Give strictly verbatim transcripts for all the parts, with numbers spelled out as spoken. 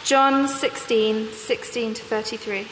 John sixteen, sixteen to thirty-three.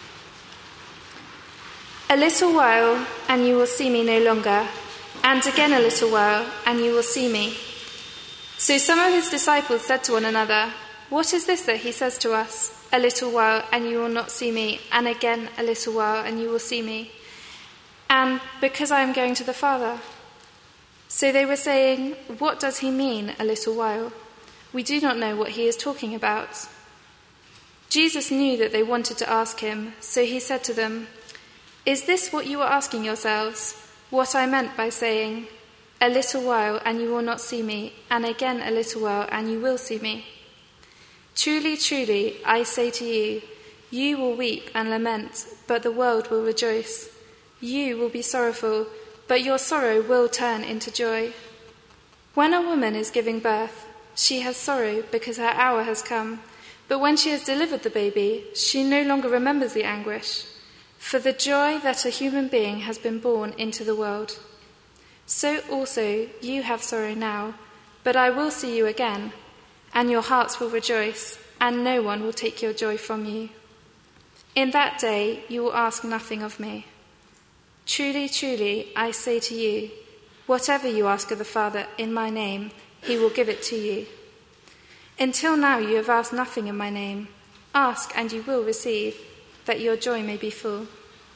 A little while, and you will see me no longer, and again a little while, and you will see me. So some of his disciples said to one another, "What is this that he says to us? A little while, and you will not see me, and again a little while, and you will see me. And because I am going to the Father." So they were saying, "What does he mean, a little while? We do not know what he is talking about." Jesus knew that they wanted to ask him, so he said to them, "Is this what you are asking yourselves? What I meant by saying, 'A little while, and you will not see me, and again a little while, and you will see me'? Truly, truly, I say to you, you will weep and lament, but the world will rejoice. You will be sorrowful, but your sorrow will turn into joy. When a woman is giving birth, she has sorrow because her hour has come, but when she has delivered the baby, she no longer remembers the anguish, for the joy that a human being has been born into the world. So also you have sorrow now, but I will see you again, and your hearts will rejoice, and no one will take your joy from you. In that day you will ask nothing of me. Truly, truly, I say to you, whatever you ask of the Father in my name, he will give it to you. Until now you have asked nothing in my name. Ask, and you will receive, that your joy may be full.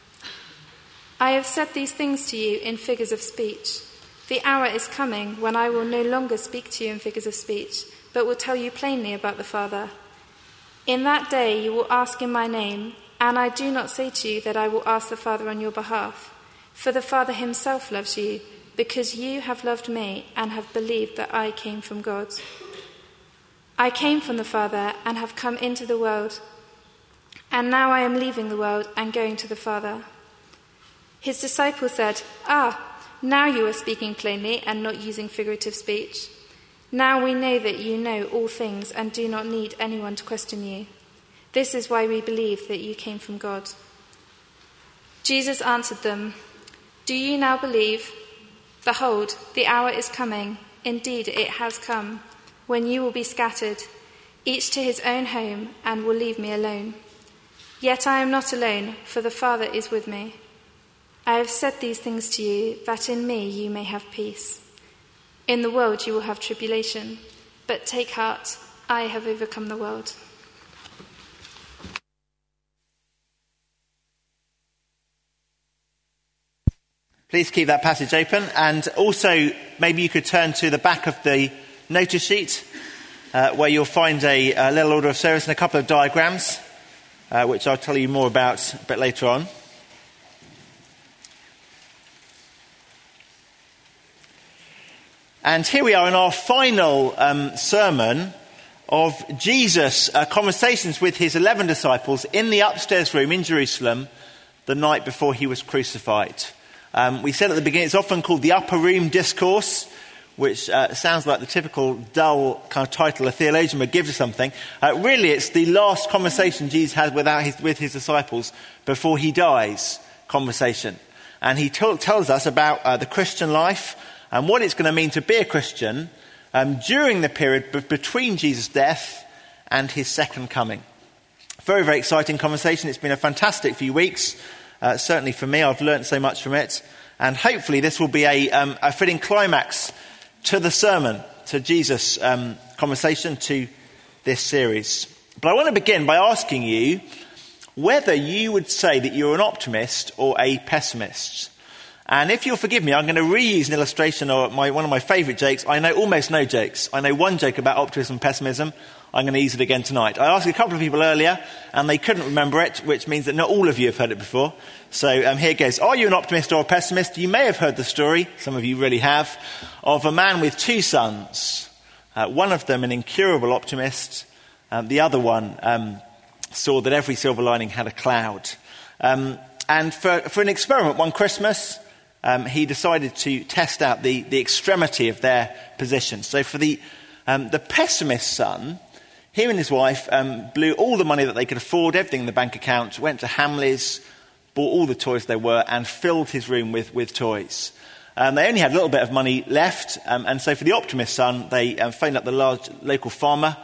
I have said these things to you in figures of speech. The hour is coming when I will no longer speak to you in figures of speech, but will tell you plainly about the Father. In that day you will ask in my name, and I do not say to you that I will ask the Father on your behalf, for the Father himself loves you, because you have loved me and have believed that I came from God. I came from the Father and have come into the world, and now I am leaving the world and going to the Father." His disciples said, "Ah, now you are speaking plainly and not using figurative speech. Now we know that you know all things and do not need anyone to question you. This is why we believe that you came from God." Jesus answered them, "Do you now believe? Behold, the hour is coming, indeed it has come, when you will be scattered, each to his own home, and will leave me alone. Yet I am not alone, for the Father is with me. I have said these things to you, that in me you may have peace. In the world you will have tribulation, but take heart, I have overcome the world." Please keep that passage open, and also maybe you could turn to the back of the notice sheet uh, where you'll find a, a little order of service and a couple of diagrams, uh, which I'll tell you more about a bit later on. And here we are in our final um, sermon of Jesus' uh, conversations with his eleven disciples in the upstairs room in Jerusalem the night before he was crucified. Um, we said at the beginning it's often called the Upper Room Discourse, which uh, sounds like the typical dull kind of title a theologian would give to something. Uh, really, it's the last conversation Jesus had without his, with his disciples before he dies conversation. And he t- tells us about uh, the Christian life and what it's going to mean to be a Christian um, during the period b- between Jesus' death and his second coming. Very, very exciting conversation. It's been a fantastic few weeks. Uh, certainly for me, I've learnt so much from it. And hopefully this will be a, um, a fitting climax to the sermon, to Jesus' um, conversation, to this series. But I want to begin by asking you whether you would say that you're an optimist or a pessimist. And if you'll forgive me, I'm going to reuse an illustration of my, one of my favourite jokes. I know almost no jokes. I know one joke about optimism and pessimism. I'm going to use it again tonight. I asked a couple of people earlier, and they couldn't remember it, which means that not all of you have heard it before. So um, here goes. Are you an optimist or a pessimist? You may have heard the story, some of you really have, of a man with two sons. Uh, one of them an incurable optimist. Um, the other one um, saw that every silver lining had a cloud. Um, and for, for an experiment one Christmas, um, he decided to test out the, the extremity of their position. So for the, um, the pessimist son, he and his wife um, blew all the money that they could afford, everything in the bank account, went to Hamleys, bought all the toys there were, and filled his room with, with toys. Um, they only had a little bit of money left, um, and so for the optimist son, they um, phoned up the large local farmer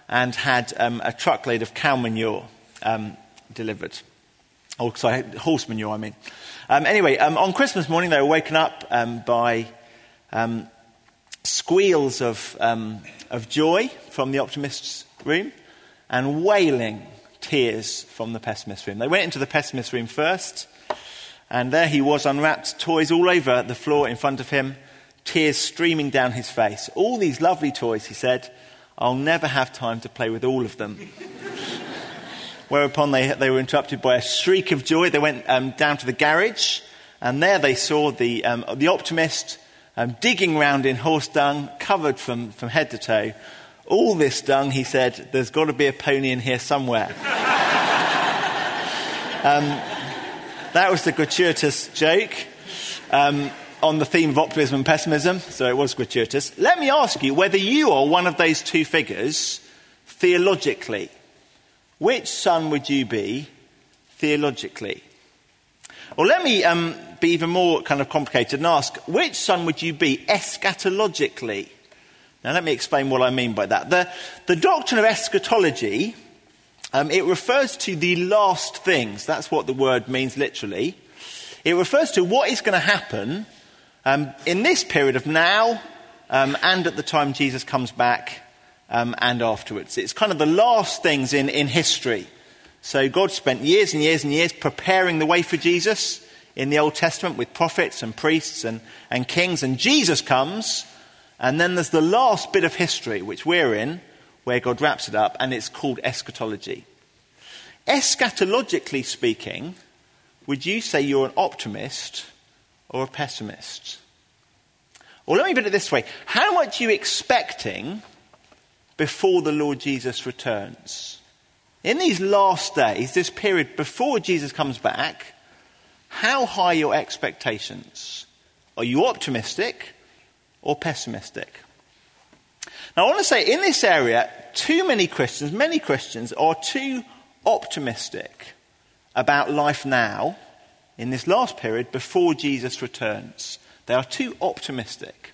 and had um, a truckload of cow manure um, delivered. Oh, sorry, horse manure, I mean. Um, anyway, um, on Christmas morning, they were woken up um, by um, squeals of, um, of joy from the optimist's room and wailing tears from the pessimist's room. They went into the pessimist's room first, and there he was, unwrapped, toys all over the floor in front of him, tears streaming down his face. All these lovely toys, he said, I'll never have time to play with all of them. Whereupon they, they were interrupted by a shriek of joy. They went um, down to the garage, and there they saw the, um, the optimist um, digging round in horse dung, covered from, from head to toe. All this dung, he said, there's got to be a pony in here somewhere. um, that was the gratuitous joke um, on the theme of optimism and pessimism, so it was gratuitous. Let me ask you whether you are one of those two figures theologically. Which son would you be theologically? Or let me um, be even more kind of complicated and ask, which son would you be eschatologically? Now let me explain what I mean by that. The, the doctrine of eschatology, um, it refers to the last things. That's what the word means literally. It refers to what is going to happen um, in this period of now um, and at the time Jesus comes back. Um, and afterwards. It's kind of the last things in, in history. So God spent years and years and years preparing the way for Jesus in the Old Testament with prophets and priests and, and kings. And Jesus comes, and then there's the last bit of history, which we're in, where God wraps it up, and it's called eschatology. Eschatologically speaking, would you say you're an optimist or a pessimist? Or let me put it this way. How much are you expecting before the Lord Jesus returns? In these last days, this period before Jesus comes back, how high are your expectations? Are you optimistic or pessimistic? Now, I want to say in this area, too many Christians, many Christians are too optimistic about life now in this last period before Jesus returns. They are too optimistic.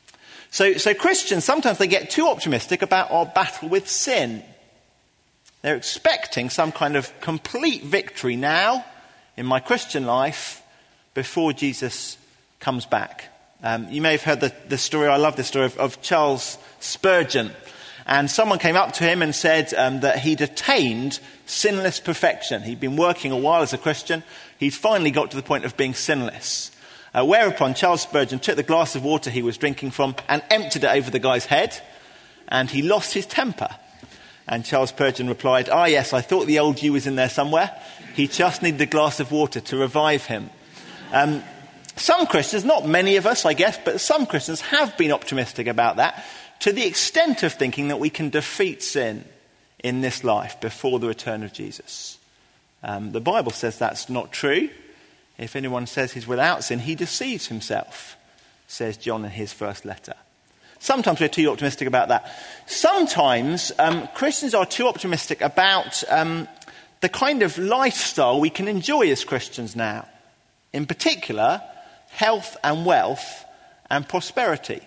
So, so Christians, sometimes they get too optimistic about our battle with sin. They're expecting some kind of complete victory now in my Christian life before Jesus comes back. Um, you may have heard the, the story, I love this story, of, of Charles Spurgeon. And someone came up to him and said um, that he'd attained sinless perfection. He'd been working a while as a Christian. He'd finally got to the point of being sinless. Uh, whereupon Charles Spurgeon took the glass of water he was drinking from and emptied it over the guy's head, and he lost his temper. And Charles Spurgeon replied, ah yes, I thought the old you was in there somewhere. He just needed a glass of water to revive him. Um, some Christians, not many of us I guess, but some Christians have been optimistic about that, to the extent of thinking that we can defeat sin in this life before the return of Jesus. Um, the Bible says that's not true. If anyone says he's without sin, he deceives himself, says John in his first letter. Sometimes we're too optimistic about that. Sometimes um, Christians are too optimistic about um, the kind of lifestyle we can enjoy as Christians now. In particular, health and wealth and prosperity.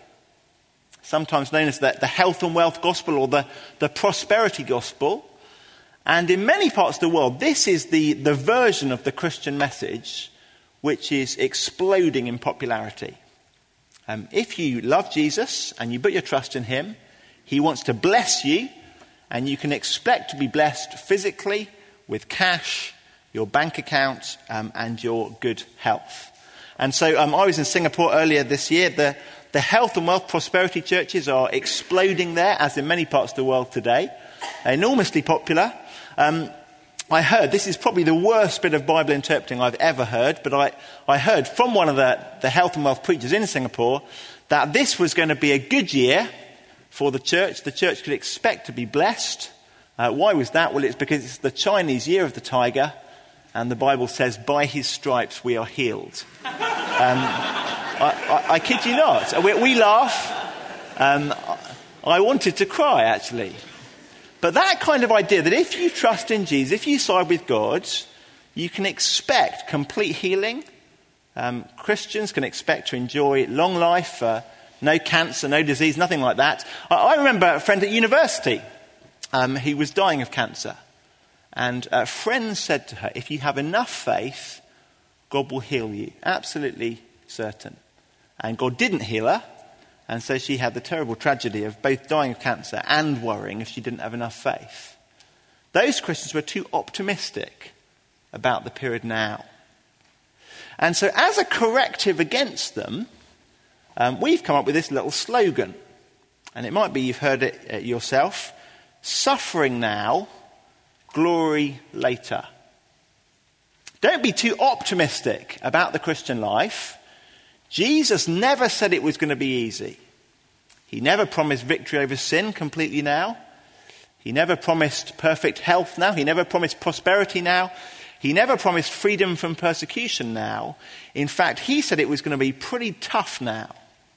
Sometimes known as the, the health and wealth gospel or the, the prosperity gospel. And in many parts of the world, this is the, the version of the Christian message which is exploding in popularity. Um, if you love Jesus and you put your trust in him, he wants to bless you, and you can expect to be blessed physically with cash, your bank account, um, and your good health. And so um, I was in Singapore earlier this year. The, the health and wealth prosperity churches are exploding there, as in many parts of the world today. Enormously popular. Um, I heard, this is probably the worst bit of Bible interpreting I've ever heard, but I, I heard from one of the, the health and wealth preachers in Singapore that this was going to be a good year for the church. The church could expect to be blessed. Uh, why was that? Well, it's because it's the Chinese year of the tiger, and the Bible says, by his stripes we are healed. Um, I, I, I kid you not. We, we laugh. Um, I wanted to cry, actually. But that kind of idea that if you trust in Jesus, if you side with God, you can expect complete healing. Um, Christians can expect to enjoy long life, uh, no cancer, no disease, nothing like that. I, I remember a friend at university um, who was dying of cancer. And a friend said to her, if you have enough faith, God will heal you. Absolutely certain. And God didn't heal her. And so she had the terrible tragedy of both dying of cancer and worrying if she didn't have enough faith. Those Christians were too optimistic about the period now. And so as a corrective against them, um, we've come up with this little slogan. And it might be you've heard it uh, yourself. Suffering now, glory later. Don't be too optimistic about the Christian life. Jesus never said it was going to be easy. He never promised victory over sin completely now. He never promised perfect health now. He never promised prosperity now. He never promised freedom from persecution now. In fact, he said it was going to be pretty tough now.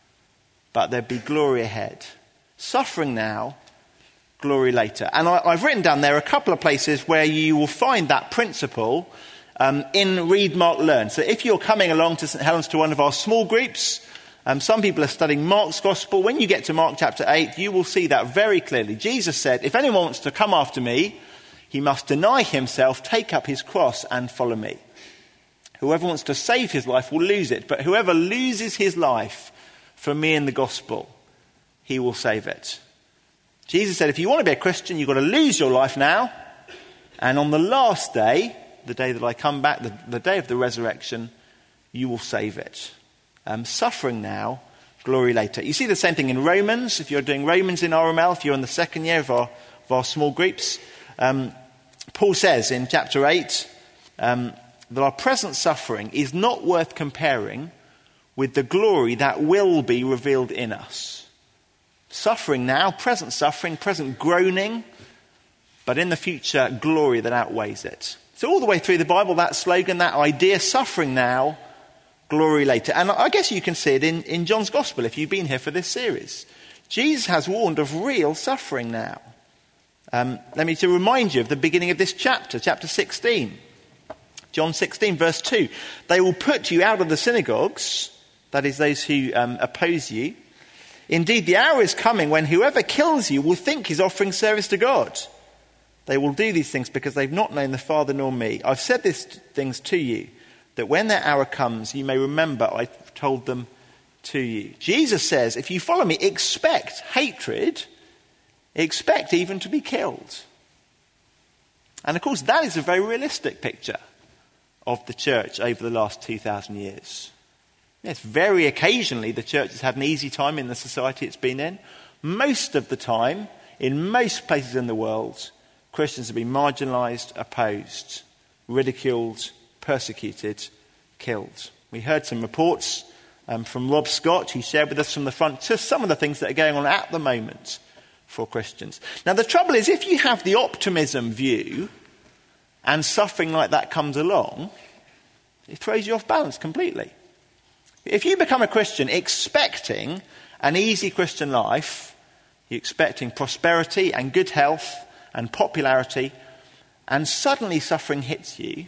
But there'd be glory ahead. Suffering now, glory later. And I, I've written down there a couple of places where you will find that principle um, in Read, Mark, Learn. So if you're coming along to St Helens to one of our small groups, um, some people are studying Mark's Gospel. When you get to Mark chapter eight, you will see that very clearly. Jesus said, if anyone wants to come after me, he must deny himself, take up his cross and follow me. Whoever wants to save his life will lose it, but whoever loses his life for me in the gospel, he will save it. Jesus said, if you want to be a Christian, you've got to lose your life now. And on the last day, the day that I come back, the, the day of the resurrection, you will save it. Um, suffering now, glory later. You see the same thing in Romans. If you're doing Romans in R M L, if you're in the second year of our, of our small groups, um, Paul says in chapter eight um, that our present suffering is not worth comparing with the glory that will be revealed in us. Suffering now, present suffering, present groaning, but in the future, glory that outweighs it. So all the way through the Bible, that slogan, that idea, suffering now, glory later. And I guess you can see it in, in John's Gospel if you've been here for this series. Jesus has warned of real suffering now. Um, let me to remind you of the beginning of this chapter, chapter sixteen. John sixteen, verse two. They will put you out of the synagogues, that is those who um, oppose you. Indeed, the hour is coming when whoever kills you will think he's offering service to God. They will do these things because they've not known the Father nor me. I've said these things to you, that when their hour comes, you may remember I told them to you. Jesus says, if you follow me, expect hatred, expect even to be killed. And of course, that is a very realistic picture of the church over the last two thousand years. Yes, very occasionally the church has had an easy time in the society it's been in. Most of the time, in most places in the world, Christians have been marginalised, opposed, ridiculed, persecuted, killed. We heard some reports um, from Rob Scott, who shared with us from the front just some of the things that are going on at the moment for Christians. Now the trouble is, if you have the optimism view and suffering like that comes along, it throws you off balance completely. If you become a Christian expecting an easy Christian life, you're expecting prosperity and good health and popularity, and suddenly suffering hits you,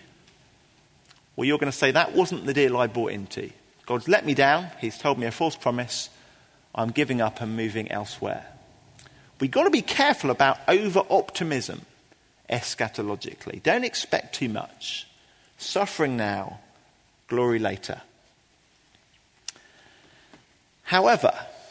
well, you're going to say, that wasn't the deal I bought into. God's let me down. He's told me a false promise. I'm giving up and moving elsewhere. We've got to be careful about over-optimism eschatologically. Don't expect too much. Suffering now, glory later. However,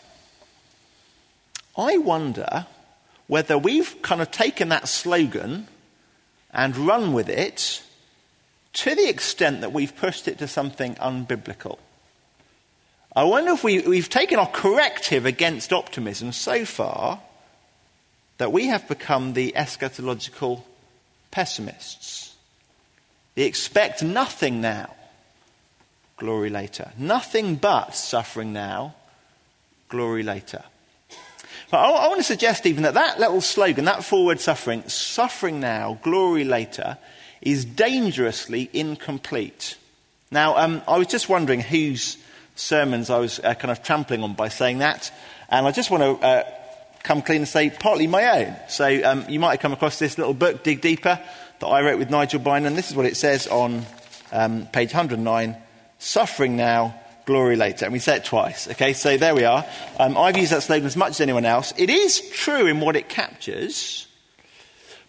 I wonder whether we've kind of taken that slogan and run with it to the extent that we've pushed it to something unbiblical. I wonder if we, we've taken our corrective against optimism so far that we have become the eschatological pessimists. They expect nothing now, glory later. Nothing but suffering now, glory later. But I, I want to suggest even that that little slogan, that four-word suffering, suffering now, glory later, is dangerously incomplete. Now, um, I was just wondering whose sermons I was uh, kind of trampling on by saying that, and I just want to uh, come clean and say partly my own. So um, you might have come across this little book, Dig Deeper, that I wrote with Nigel Bynon. This is what it says on um, page one hundred nine, suffering now, glory later. And we say it twice. Okay, so there we are. Um, I've used that slogan as much as anyone else. It is true in what it captures,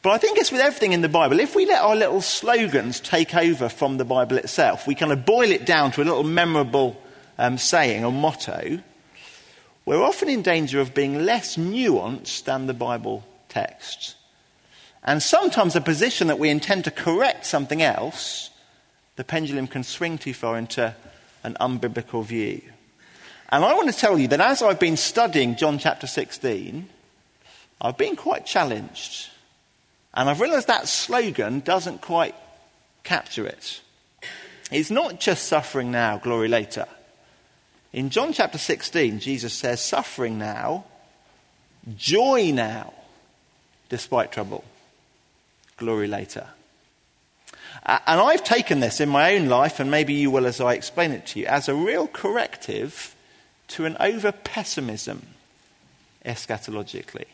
But I think it's with everything in the Bible. If we let our little slogans take over from the Bible itself, we kind of boil it down to a little memorable um, saying or motto, we're often in danger of being less nuanced than the Bible text. And sometimes a position that we intend to correct something else, the pendulum can swing too far into an unbiblical view. And I want to tell you that as I've been studying John chapter sixteen, I've been quite challenged. And I've realised that slogan doesn't quite capture it. It's not just suffering now, glory later. In John chapter sixteen, Jesus says, suffering now, joy now, despite trouble, glory later. Uh, and I've taken this in my own life, and maybe you will as I explain it to you, as a real corrective to an over-pessimism eschatologically.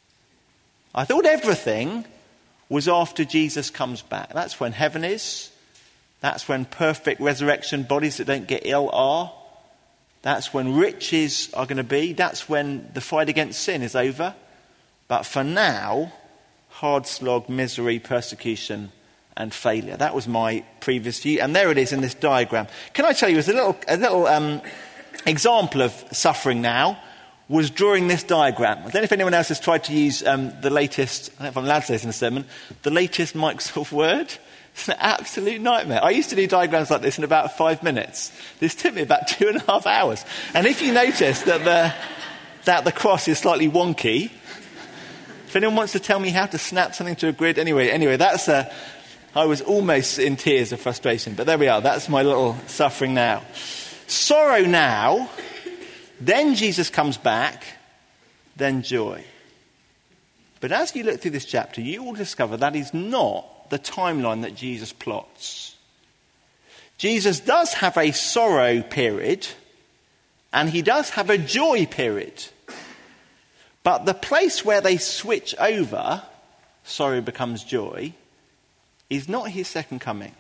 I thought everything was after Jesus comes back. That's when heaven is. That's when perfect resurrection bodies that don't get ill are. That's when riches are going to be. That's when the fight against sin is over. But for now, hard slog, misery, persecution, and failure. That was my previous view. And there it is in this diagram. Can I tell you, as a little, a little um, example of suffering now, was drawing this diagram. I don't know if anyone else has tried to use um, the latest, I don't know if I'm allowed to say this in a sermon, the latest Microsoft Word. It's an absolute nightmare. I used to do diagrams like this in about five minutes. This took me about two and a half hours. And if you notice that the, that the cross is slightly wonky, if anyone wants to tell me how to snap something to a grid, anyway, anyway, that's a, I was almost in tears of frustration. But there we are. That's my little suffering now. Sorrow now. Then Jesus comes back, then joy. But as you look through this chapter, you will discover that is not the timeline that Jesus plots. Jesus does have a sorrow period, and he does have a joy period. But the place where they switch over, sorrow becomes joy, is not his second coming.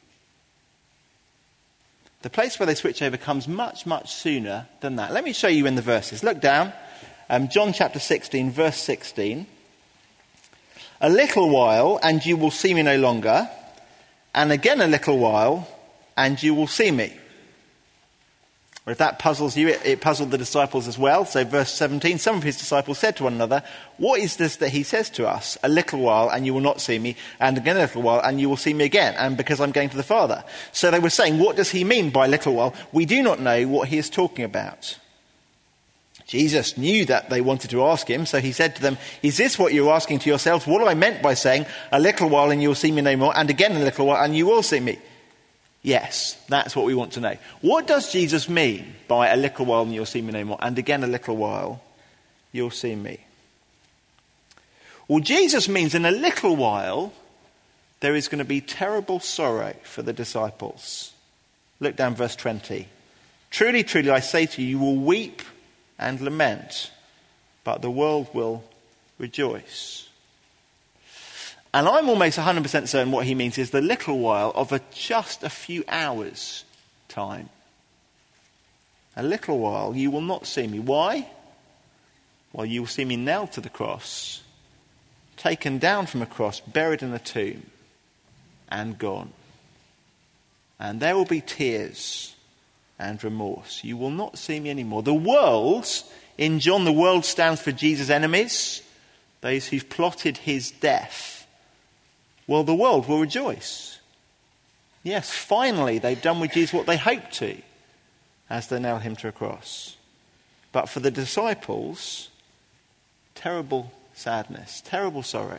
The place where they switch over comes much, much sooner than that. Let me show you in the verses. Look down. Um, John chapter sixteen, verse sixteen. A little while, and you will see me no longer. And again a little while, and you will see me. Or if that puzzles you, it, it puzzled the disciples as well. So verse seventeen, some of his disciples said to one another, what is this that he says to us? A little while and you will not see me, and again a little while and you will see me again, and because I'm going to the Father. So they were saying, what does he mean by little while? We do not know what he is talking about. Jesus knew that they wanted to ask him, so he said to them, is this what you're asking to yourselves? What I meant by saying, a little while and you will see me no more, and again a little while and you will see me? Yes, that's what we want to know. What does Jesus mean by a little while and you'll see me no more, and again a little while you'll see me? Well, Jesus means in a little while there is going to be terrible sorrow for the disciples. Look down verse twenty. Truly, truly, I say to you, you will weep and lament, but the world will rejoice. And I'm almost one hundred percent certain what he means is the little while of a just a few hours' time. A little while you will not see me. Why? Well, you will see me nailed to the cross, taken down from a cross, buried in a tomb, and gone. And there will be tears and remorse. You will not see me anymore. The world, in John, the world stands for Jesus' enemies, those who've plotted his death. Well, the world will rejoice. Yes, finally they've done with Jesus what they hoped to as they nail him to a cross. But for the disciples, terrible sadness, terrible sorrow.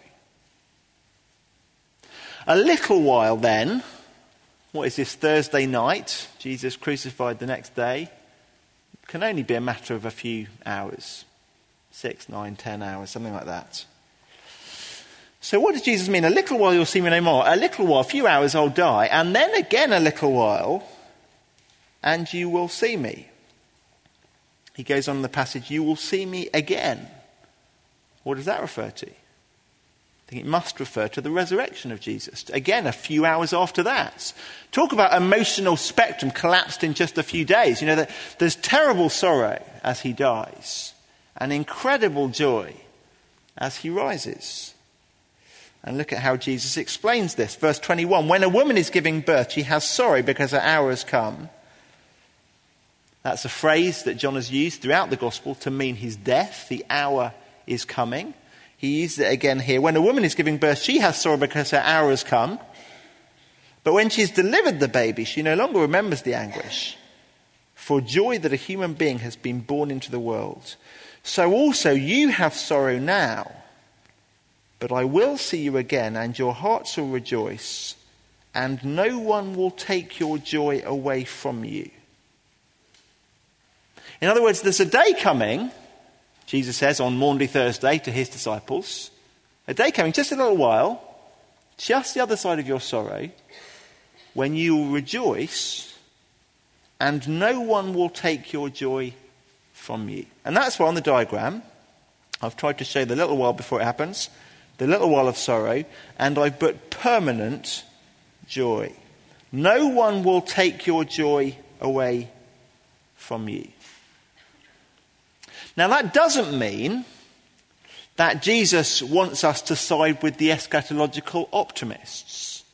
A little while then, what is this, Thursday night, Jesus crucified the next day, can only be a matter of a few hours. Six, nine, ten hours, something like that. So what does Jesus mean? A little while you'll see me no more. A little while, a few hours I'll die. And then again a little while and you will see me. He goes on in the passage, you will see me again. What does that refer to? I think it must refer to the resurrection of Jesus. Again, a few hours after that. Talk about emotional spectrum collapsed in just a few days. You know, that there's terrible sorrow as he dies and incredible joy as he rises. And look at how Jesus explains this. Verse twenty-one, when a woman is giving birth, she has sorrow because her hour has come. That's a phrase that John has used throughout the gospel to mean his death. The hour is coming. He uses it again here. When a woman is giving birth, she has sorrow because her hour has come. But when she's delivered the baby, she no longer remembers the anguish for joy that a human being has been born into the world. So also you have sorrow now, but I will see you again, and your hearts will rejoice, and no one will take your joy away from you. In other words, there's a day coming, Jesus says on Maundy Thursday to his disciples, a day coming, just a little while, just the other side of your sorrow, when you will rejoice and no one will take your joy from you. And that's why on the diagram, I've tried to show the little while before it happens, the little while of sorrow, and I've put permanent joy. No one will take your joy away from you. Now that doesn't mean that Jesus wants us to side with the eschatological optimists.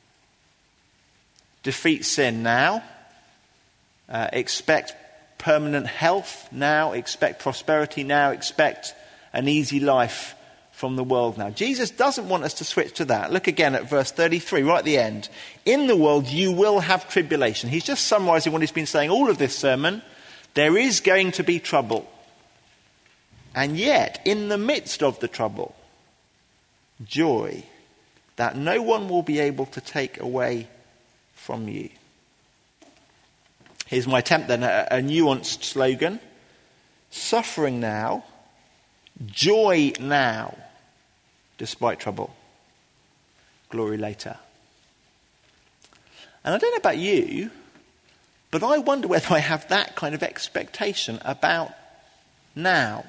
Defeat sin now. Uh, expect permanent health now. Expect prosperity now. Expect an easy life from the world now. Jesus doesn't want us to switch to that. Look again at verse thirty-three, right at the end. In the world you will have tribulation. He's just summarising what he's been saying all of this sermon. There is going to be trouble. And yet, in the midst of the trouble, joy that no one will be able to take away from you. Here's my attempt then, a, a nuanced slogan. Suffering now, joy now, despite trouble. Glory later. And I don't know about you, but I wonder whether I have that kind of expectation about now.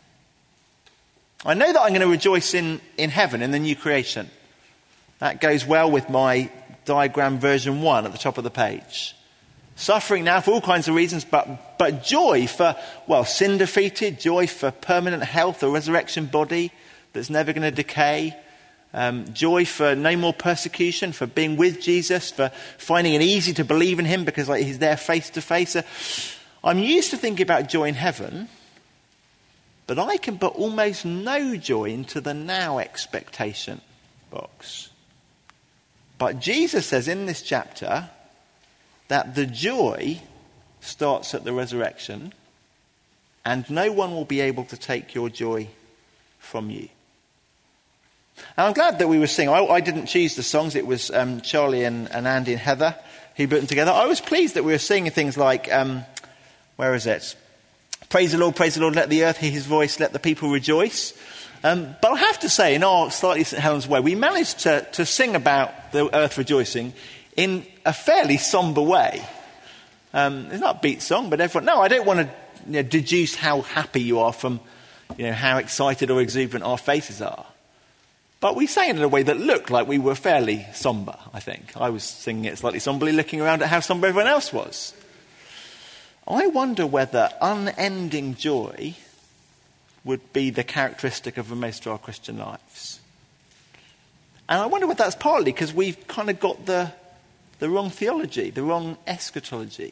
I know that I'm going to rejoice in, in heaven, in the new creation. That goes well with my diagram version one at the top of the page. Suffering now for all kinds of reasons, but, but joy for, well, sin defeated, joy for permanent health, a resurrection body that's never going to decay, um, joy for no more persecution, for being with Jesus, for finding it easy to believe in him because like, he's there face to face. I'm used to thinking about joy in heaven, but I can put almost no joy into the now expectation box. But Jesus says in this chapter that the joy starts at the resurrection and no one will be able to take your joy from you. And I'm glad that we were singing. I, I didn't choose the songs. It was um, Charlie and, and Andy and Heather who put them together. I was pleased that we were singing things like, um, where is it? Praise the Lord, praise the Lord, let the earth hear his voice, let the people rejoice. Um, but I have to say, in our slightly Saint Helens way, we managed to, to sing about the earth rejoicing in a fairly sombre way. Um, it's not a beat song, but everyone... No, I don't want to you know, deduce how happy you are from you know, how excited or exuberant our faces are. But we sang it in a way that looked like we were fairly sombre, I think. I was singing it slightly somberly, looking around at how sombre everyone else was. I wonder whether unending joy would be the characteristic of most of our Christian lives. And I wonder whether that's partly because we've kind of got the, the wrong theology, the wrong eschatology.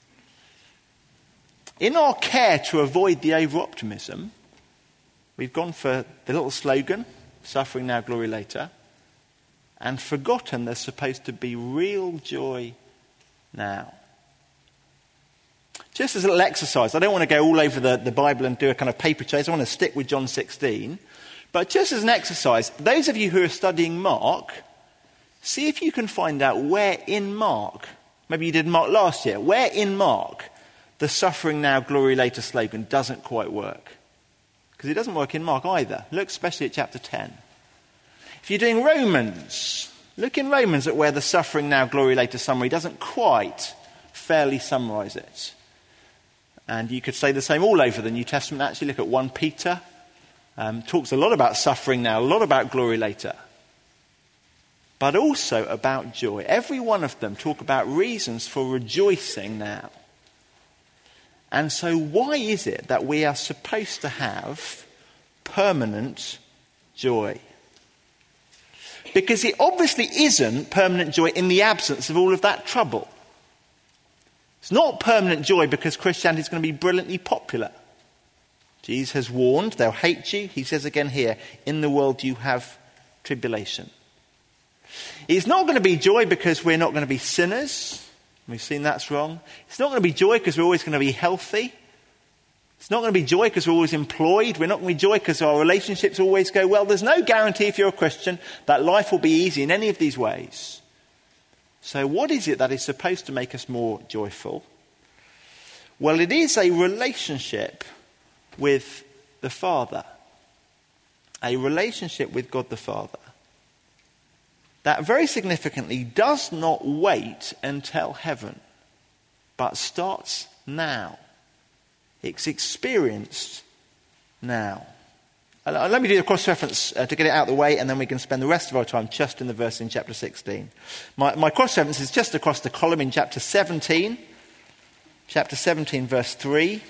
In our care to avoid the over-optimism, we've gone for the little slogan, suffering now, glory later, and forgotten there's supposed to be real joy now. Just as a little exercise, I don't want to go all over the, the Bible and do a kind of paper chase. I want to stick with John sixteen. But just as an exercise, those of you who are studying Mark, see if you can find out where in Mark, maybe you did Mark last year, where in Mark the suffering now, glory later slogan doesn't quite work. Because it doesn't work in Mark either. Look especially at chapter ten. If you're doing Romans, look in Romans at where the suffering now, glory later summary doesn't quite fairly summarise it. And you could say the same all over the New Testament. Actually, look at First Peter. Um, talks a lot about suffering now, a lot about glory later. But also about joy. Every one of them talk about reasons for rejoicing now. And so why is it that we are supposed to have permanent joy? Because it obviously isn't permanent joy in the absence of all of that trouble. It's not permanent joy because Christianity is going to be brilliantly popular. Jesus has warned, they'll hate you. He says again here, in the world you have tribulation. It's not going to be joy because we're not going to be sinners. We've seen that's wrong. It's not going to be joy because we're always going to be healthy. It's not going to be joy because we're always employed. We're not going to be joy because our relationships always go well. There's no guarantee if you're a Christian that life will be easy in any of these ways. So what is it that is supposed to make us more joyful? Well, it is a relationship with the Father. A relationship with God the Father. That very significantly does not wait until heaven, but starts now. It's experienced now. Uh, let me do a cross-reference uh, to get it out of the way, and then we can spend the rest of our time just in the verse in chapter sixteen. My, my cross-reference is just across the column in chapter seventeen. Chapter seventeen, verse three.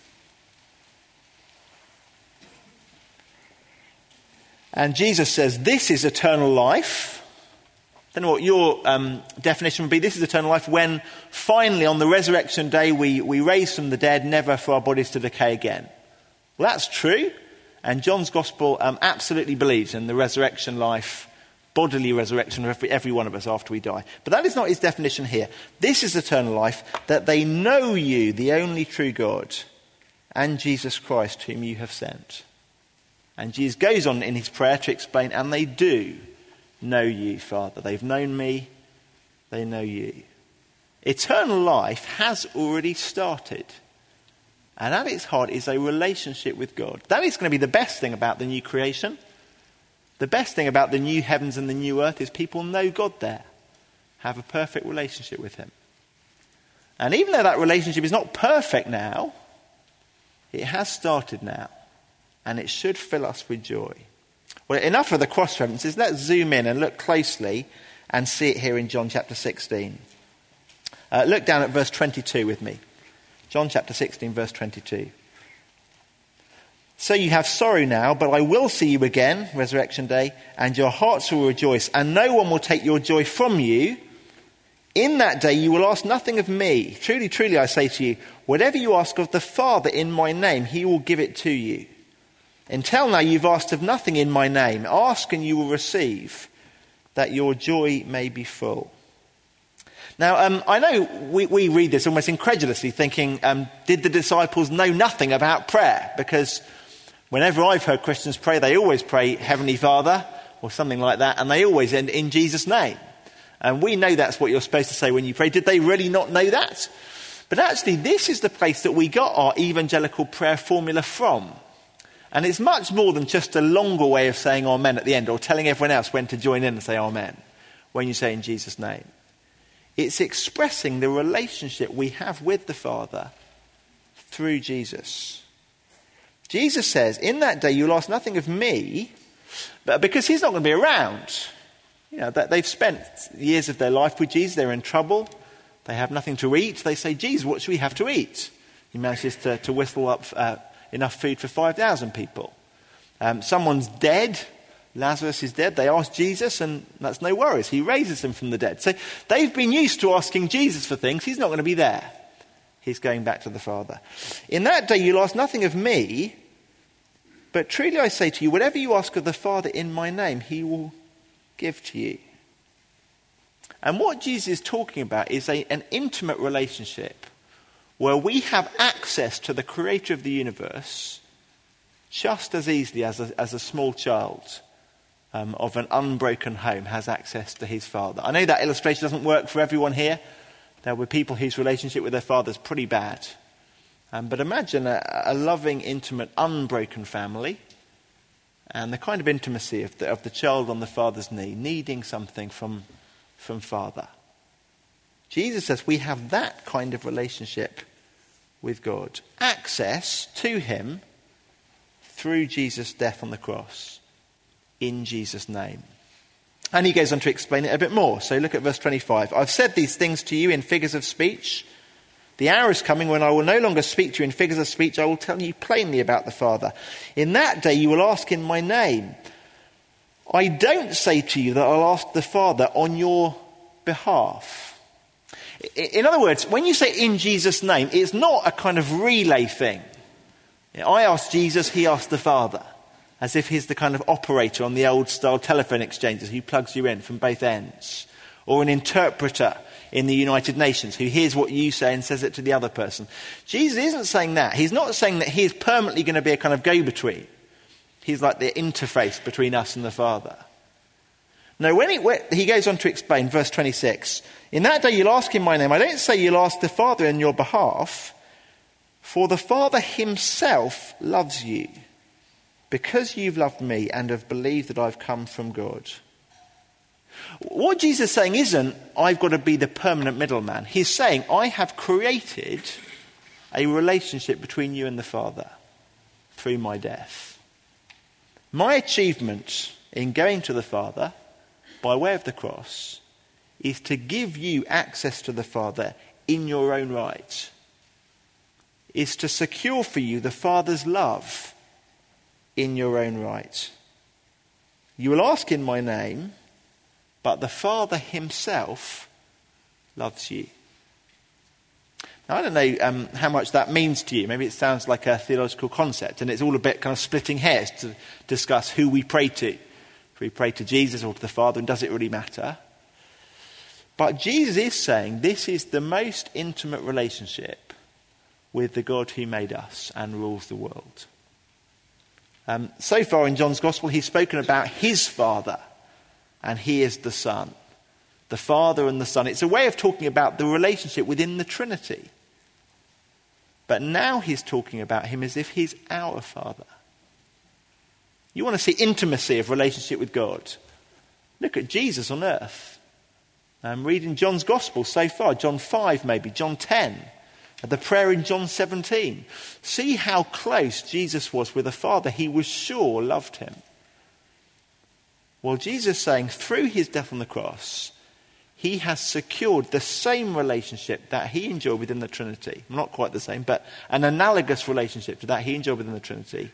And Jesus says, this is eternal life. I don't know what your um, definition would be. This is eternal life when finally on the resurrection day we, we raise from the dead, never for our bodies to decay again. Well, that's true. And John's gospel um, absolutely believes in the resurrection life, bodily resurrection of every, every one of us after we die. But that is not his definition here. This is eternal life, that they know you, the only true God, and Jesus Christ, whom you have sent. And Jesus goes on in his prayer to explain, and they do know you, Father. They've known me, they know you. Eternal life has already started. And at its heart is a relationship with God. That is going to be the best thing about the new creation. The best thing about the new heavens and the new earth is people know God there, have a perfect relationship with him. And even though that relationship is not perfect now, it has started now. And it should fill us with joy. Well, enough of the cross references. Let's zoom in and look closely and see it here in John chapter sixteen. Uh, look down at verse twenty-two with me. John chapter sixteen, verse twenty-two. So you have sorrow now, but I will see you again, resurrection day, and your hearts will rejoice, and no one will take your joy from you. In that day you will ask nothing of me. Truly, truly, I say to you, whatever you ask of the Father in my name, he will give it to you. Until now you've asked of nothing in my name. Ask and you will receive, that your joy may be full. Now, um, I know we, we read this almost incredulously, thinking, um, did the disciples know nothing about prayer? Because whenever I've heard Christians pray, they always pray, Heavenly Father, or something like that, and they always end in Jesus' name. And we know that's what you're supposed to say when you pray. Did they really not know that? But actually, this is the place that we got our evangelical prayer formula from. And it's much more than just a longer way of saying amen at the end, or telling everyone else when to join in and say amen when you say in Jesus' name. It's expressing the relationship we have with the Father through Jesus. Jesus says, in that day you'll ask nothing of me, but because he's not going to be around. You know, that they've spent years of their life with Jesus, they're in trouble, they have nothing to eat. They say, Jesus, what should we have to eat? He manages to, to whistle up uh, enough food for five thousand people. Um, someone's dead. Lazarus is dead. They ask Jesus, and that's no worries. He raises him from the dead. So they've been used to asking Jesus for things. He's not going to be there. He's going back to the Father. In that day you'll ask nothing of me, but truly I say to you, whatever you ask of the Father in my name, he will give to you. And what Jesus is talking about is a, an intimate relationship where we have access to the creator of the universe just as easily as a, as a small child um, of an unbroken home has access to his father. I know that illustration doesn't work for everyone here. There were people whose relationship with their father is pretty bad. Um, but imagine a, a loving, intimate, unbroken family and the kind of intimacy of the, of the child on the father's knee, needing something from, from father. Jesus says we have that kind of relationship with God. Access to him through Jesus' death on the cross in Jesus' name. And he goes on to explain it a bit more. So look at verse twenty-five. I've said these things to you in figures of speech. The hour is coming when I will no longer speak to you in figures of speech. I will tell you plainly about the Father. In that day you will ask in my name. I don't say to you that I'll ask the Father on your behalf. In other words, when you say in Jesus' name, it's not a kind of relay thing. I asked Jesus, he asked the Father, as if he's the kind of operator on the old style telephone exchanges who plugs you in from both ends, or an interpreter in the United Nations who hears what you say and says it to the other person. Jesus isn't saying that. He's not saying that he is permanently going to be a kind of go-between. He's like the interface between us and the Father. No, when he, when he goes on to explain, verse twenty-six, in that day you'll ask in my name. I don't say you'll ask the Father in your behalf, for the Father himself loves you, because you've loved me and have believed that I've come from God. What Jesus is saying isn't, I've got to be the permanent middleman. He's saying, I have created a relationship between you and the Father through my death. My achievement in going to the Father by way of the cross is to give you access to the Father in your own right. Is to secure for you the Father's love in your own right. You will ask in my name, but the Father himself loves you. Now, I don't know um, how much that means to you. Maybe it sounds like a theological concept, and it's all a bit kind of splitting hairs to discuss who we pray to. If we pray to Jesus or to the Father, and does it really matter? But Jesus is saying this is the most intimate relationship with the God who made us and rules the world. Um, so far in John's Gospel, he's spoken about his Father, and he is the Son. The Father and the Son. It's a way of talking about the relationship within the Trinity. But now he's talking about him as if he's our Father. You want to see intimacy of relationship with God? Look at Jesus on earth. I'm reading John's Gospel so far, John five maybe, John ten, the prayer in John seventeen. See how close Jesus was with the Father. He was sure loved him. Well, Jesus is saying through his death on the cross, he has secured the same relationship that he enjoyed within the Trinity. Not quite the same, but an analogous relationship to that he enjoyed within the Trinity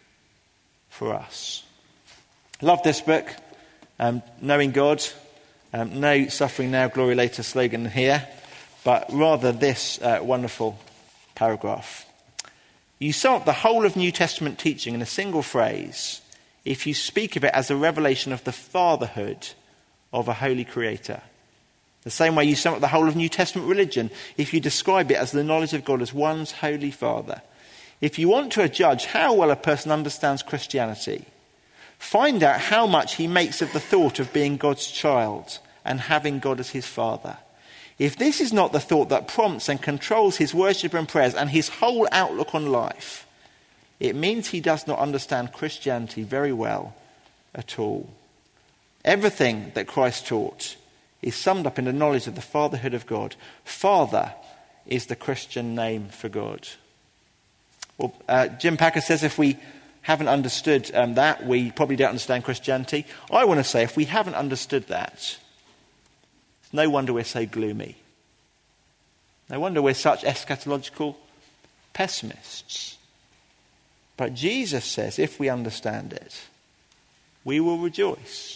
for us. Love this book, um, Knowing God. Um, no suffering now, glory later slogan here, but rather this uh, wonderful paragraph. You sum up the whole of New Testament teaching in a single phrase if you speak of it as a revelation of the fatherhood of a holy creator. The same way you sum up the whole of New Testament religion if you describe it as the knowledge of God as one's holy Father. If you want to judge how well a person understands Christianity, find out how much he makes of the thought of being God's child and having God as his Father. If this is not the thought that prompts and controls his worship and prayers and his whole outlook on life, it means he does not understand Christianity very well at all. Everything that Christ taught is summed up in the knowledge of the fatherhood of God. Father is the Christian name for God. Well, uh, Jim Packer says if we haven't understood um, that, we probably don't understand Christianity. I want to say if we haven't understood that, it's no wonder we're so gloomy. No wonder we're such eschatological pessimists. But Jesus says if we understand it, we will rejoice.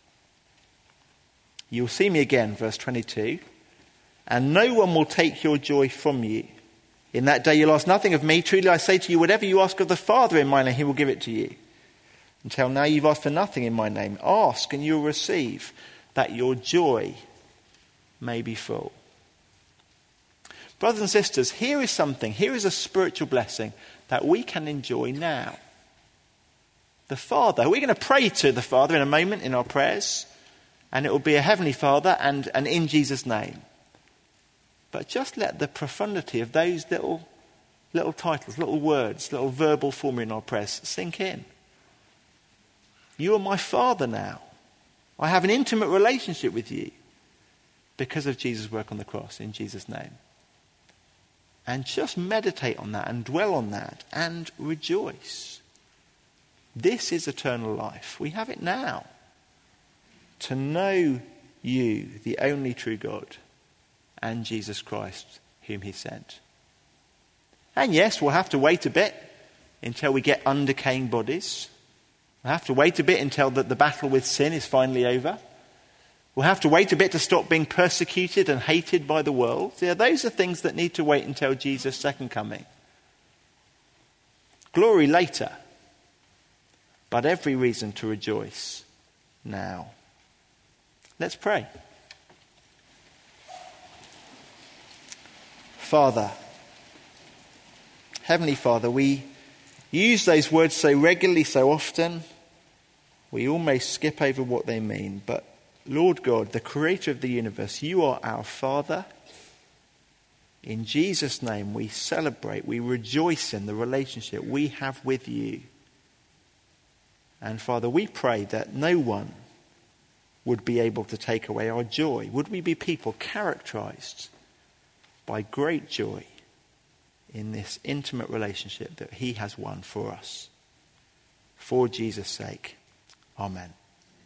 You'll see me again, verse twenty-two, and no one will take your joy from you. In that day you'll ask nothing of me. Truly I say to you, whatever you ask of the Father in my name, he will give it to you. Until now you've asked for nothing in my name. Ask and you'll receive, that your joy may be full. Brothers and sisters, here is something, here is a spiritual blessing that we can enjoy now. The Father, we're going to pray to the Father in a moment in our prayers, and it will be a Heavenly Father and, and in Jesus' name. But just let the profundity of those little, little titles, little words, little verbal form in our prayers sink in. You are my Father now. I have an intimate relationship with you because of Jesus' work on the cross in Jesus' name. And just meditate on that and dwell on that and rejoice. This is eternal life. We have it now. To know you, the only true God, and Jesus Christ, whom he sent. And yes, we'll have to wait a bit until we get undecaying bodies. We'll have to wait a bit until the, the battle with sin is finally over. We'll have to wait a bit to stop being persecuted and hated by the world. Yeah, those are things that need to wait until Jesus' second coming. Glory later, but every reason to rejoice now. Let's pray. Father, Heavenly Father, we use those words so regularly, so often, we almost skip over what they mean. But Lord God, the creator of the universe, you are our Father. In Jesus' name we celebrate, we rejoice in the relationship we have with you. And Father, we pray that no one would be able to take away our joy. Would we be people characterized by great joy in this intimate relationship that he has won for us. For Jesus' sake. Amen.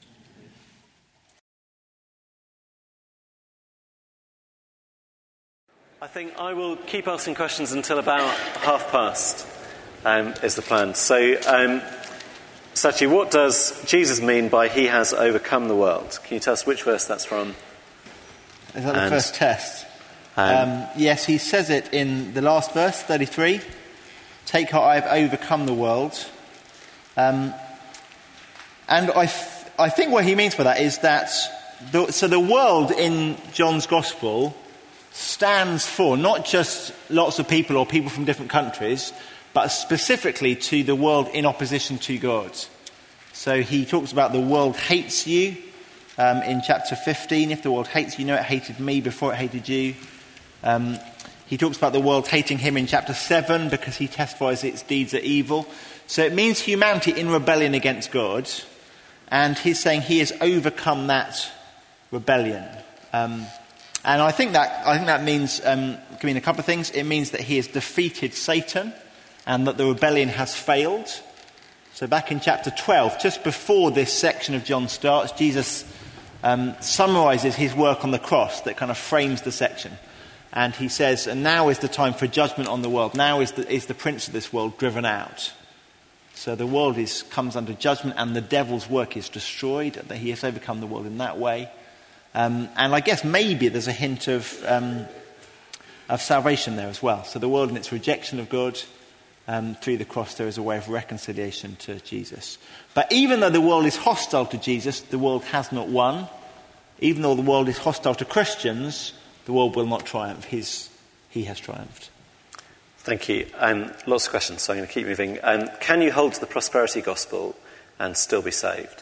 I think I will keep asking questions until about half past, um, is the plan. So, um, Sachi, what does Jesus mean by he has overcome the world? Can you tell us which verse that's from? Is that the And, first test? Um, Um, yes, he says it in the last verse, thirty-three. Take heart, I have overcome the world. Um, and I, th- I think what he means by that is that, the, so the world in John's Gospel stands for not just lots of people or people from different countries, but specifically to the world in opposition to God. So he talks about the world hates you um, in chapter fifteen. If the world hates you, know it hated me before it hated you. Um, he talks about the world hating him in chapter seven because he testifies its deeds are evil. So it means humanity in rebellion against God. And he's saying he has overcome that rebellion. Um, and I think that I think that means um, can mean a couple of things. It means that he has defeated Satan and that the rebellion has failed. So back in chapter twelve, just before this section of John starts, Jesus um, summarizes his work on the cross that kind of frames the section. And he says, and now is the time for judgment on the world. Now is the, is the prince of this world driven out. So the world is comes under judgment and the devil's work is destroyed. That he has overcome the world in that way. Um, and I guess maybe there's a hint of um, of salvation there as well. So the world in its rejection of God, um, through the cross there is a way of reconciliation to Jesus. But even though the world is hostile to Jesus, the world has not won. Even though the world is hostile to Christians, the world will not triumph. His, he has triumphed. Thank you. Um, lots of questions, so I'm going to keep moving. Um, can you hold to the prosperity gospel and still be saved?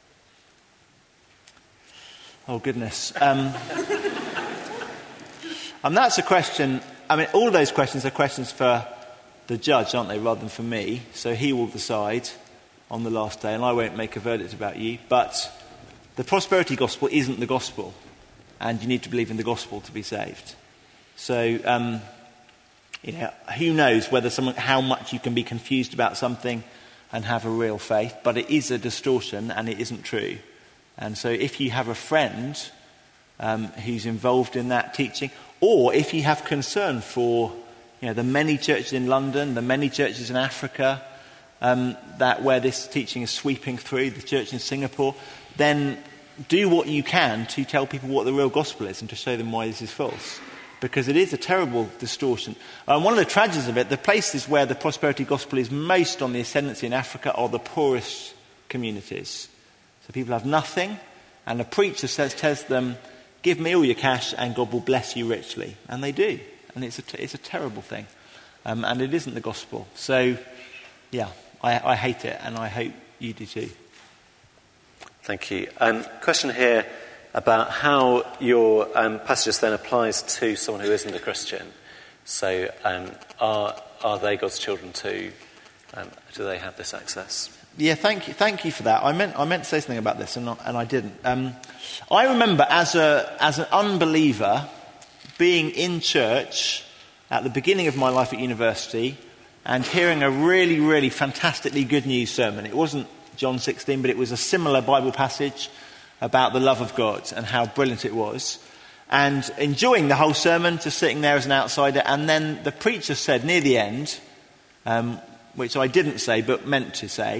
Oh, goodness. Um, and that's a question, I mean, all those questions are questions for the judge, aren't they, rather than for me. So he will decide on the last day, and I won't make a verdict about you. But the prosperity gospel isn't the gospel, and you need to believe in the gospel to be saved. So, um, you know, who knows whether someone, how much you can be confused about something and have a real faith, but it is a distortion and it isn't true. And so if you have a friend um, who's involved in that teaching, or if you have concern for, you know, the many churches in London, the many churches in Africa, um, that where this teaching is sweeping through, the church in Singapore, then do what you can to tell people what the real gospel is and to show them why this is false. Because it is a terrible distortion. Um, one of the tragedies of it, the places where the prosperity gospel is most on the ascendancy in Africa are the poorest communities. So people have nothing, and the preacher says, tells them, give me all your cash and God will bless you richly. And they do. And it's a, t- it's a terrible thing. Um, and it isn't the gospel. So, yeah, I, I hate it, and I hope you do too. Thank you. Um, question here about how your um, passage then applies to someone who isn't a Christian. So um, are are they God's children too? Um, do they have this access? Yeah, thank you, thank you for that. I meant I meant to say something about this, and not, and I didn't. Um, I remember as a as an unbeliever being in church at the beginning of my life at university and hearing a really, really fantastically good news sermon. It wasn't John sixteen, but it was a similar Bible passage about the love of God and how brilliant it was, and enjoying the whole sermon, just sitting there as an outsider. And then the preacher said near the end, um, which I didn't say but meant to say,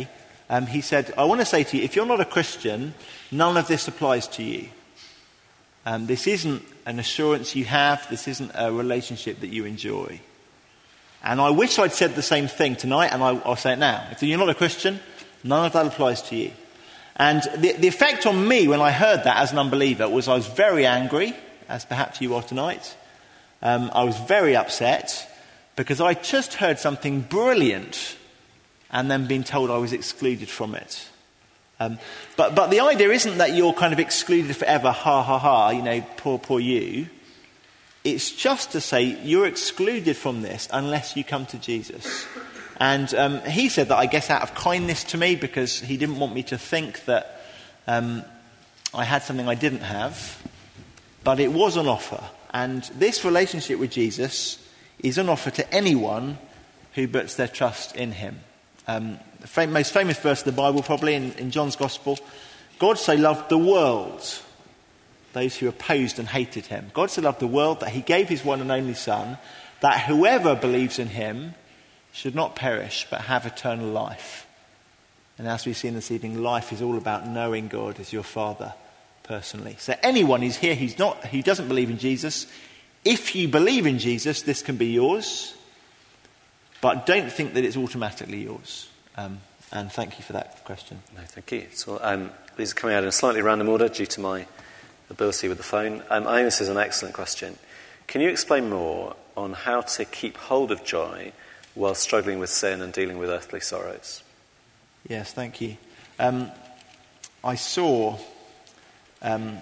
um, he said, I want to say to you, if you're not a Christian, none of this applies to you. Um, this isn't an assurance you have. This isn't a relationship that you enjoy. And I wish I'd said the same thing tonight, and I, I'll say it now. If you're not a Christian, none of that applies to you. And the, the effect on me when I heard that as an unbeliever was I was very angry, as perhaps you are tonight. Um, I was very upset because I just heard something brilliant and then been told I was excluded from it. Um, but, but the idea isn't that you're kind of excluded forever, ha ha ha, you know, poor, poor you. It's just to say you're excluded from this unless you come to Jesus. And um, he said that, I guess, out of kindness to me, because he didn't want me to think that um, I had something I didn't have. But it was an offer. And this relationship with Jesus is an offer to anyone who puts their trust in him. Um, the fam- most famous verse of the Bible, probably, in, in John's Gospel, God so loved the world, those who opposed and hated him. God so loved the world that he gave his one and only Son, that whoever believes in him should not perish but have eternal life. And as we've seen this evening, life is all about knowing God as your Father personally. So anyone who's here who's not, who doesn't believe in Jesus, if you believe in Jesus, this can be yours. But don't think that it's automatically yours. Um, and thank you for that question. No, thank you. So um, these are coming out in a slightly random order due to my ability with the phone. Um, I think this is an excellent question. Can you explain more on how to keep hold of joy while struggling with sin and dealing with earthly sorrows? Yes, thank you. Um, I saw, um,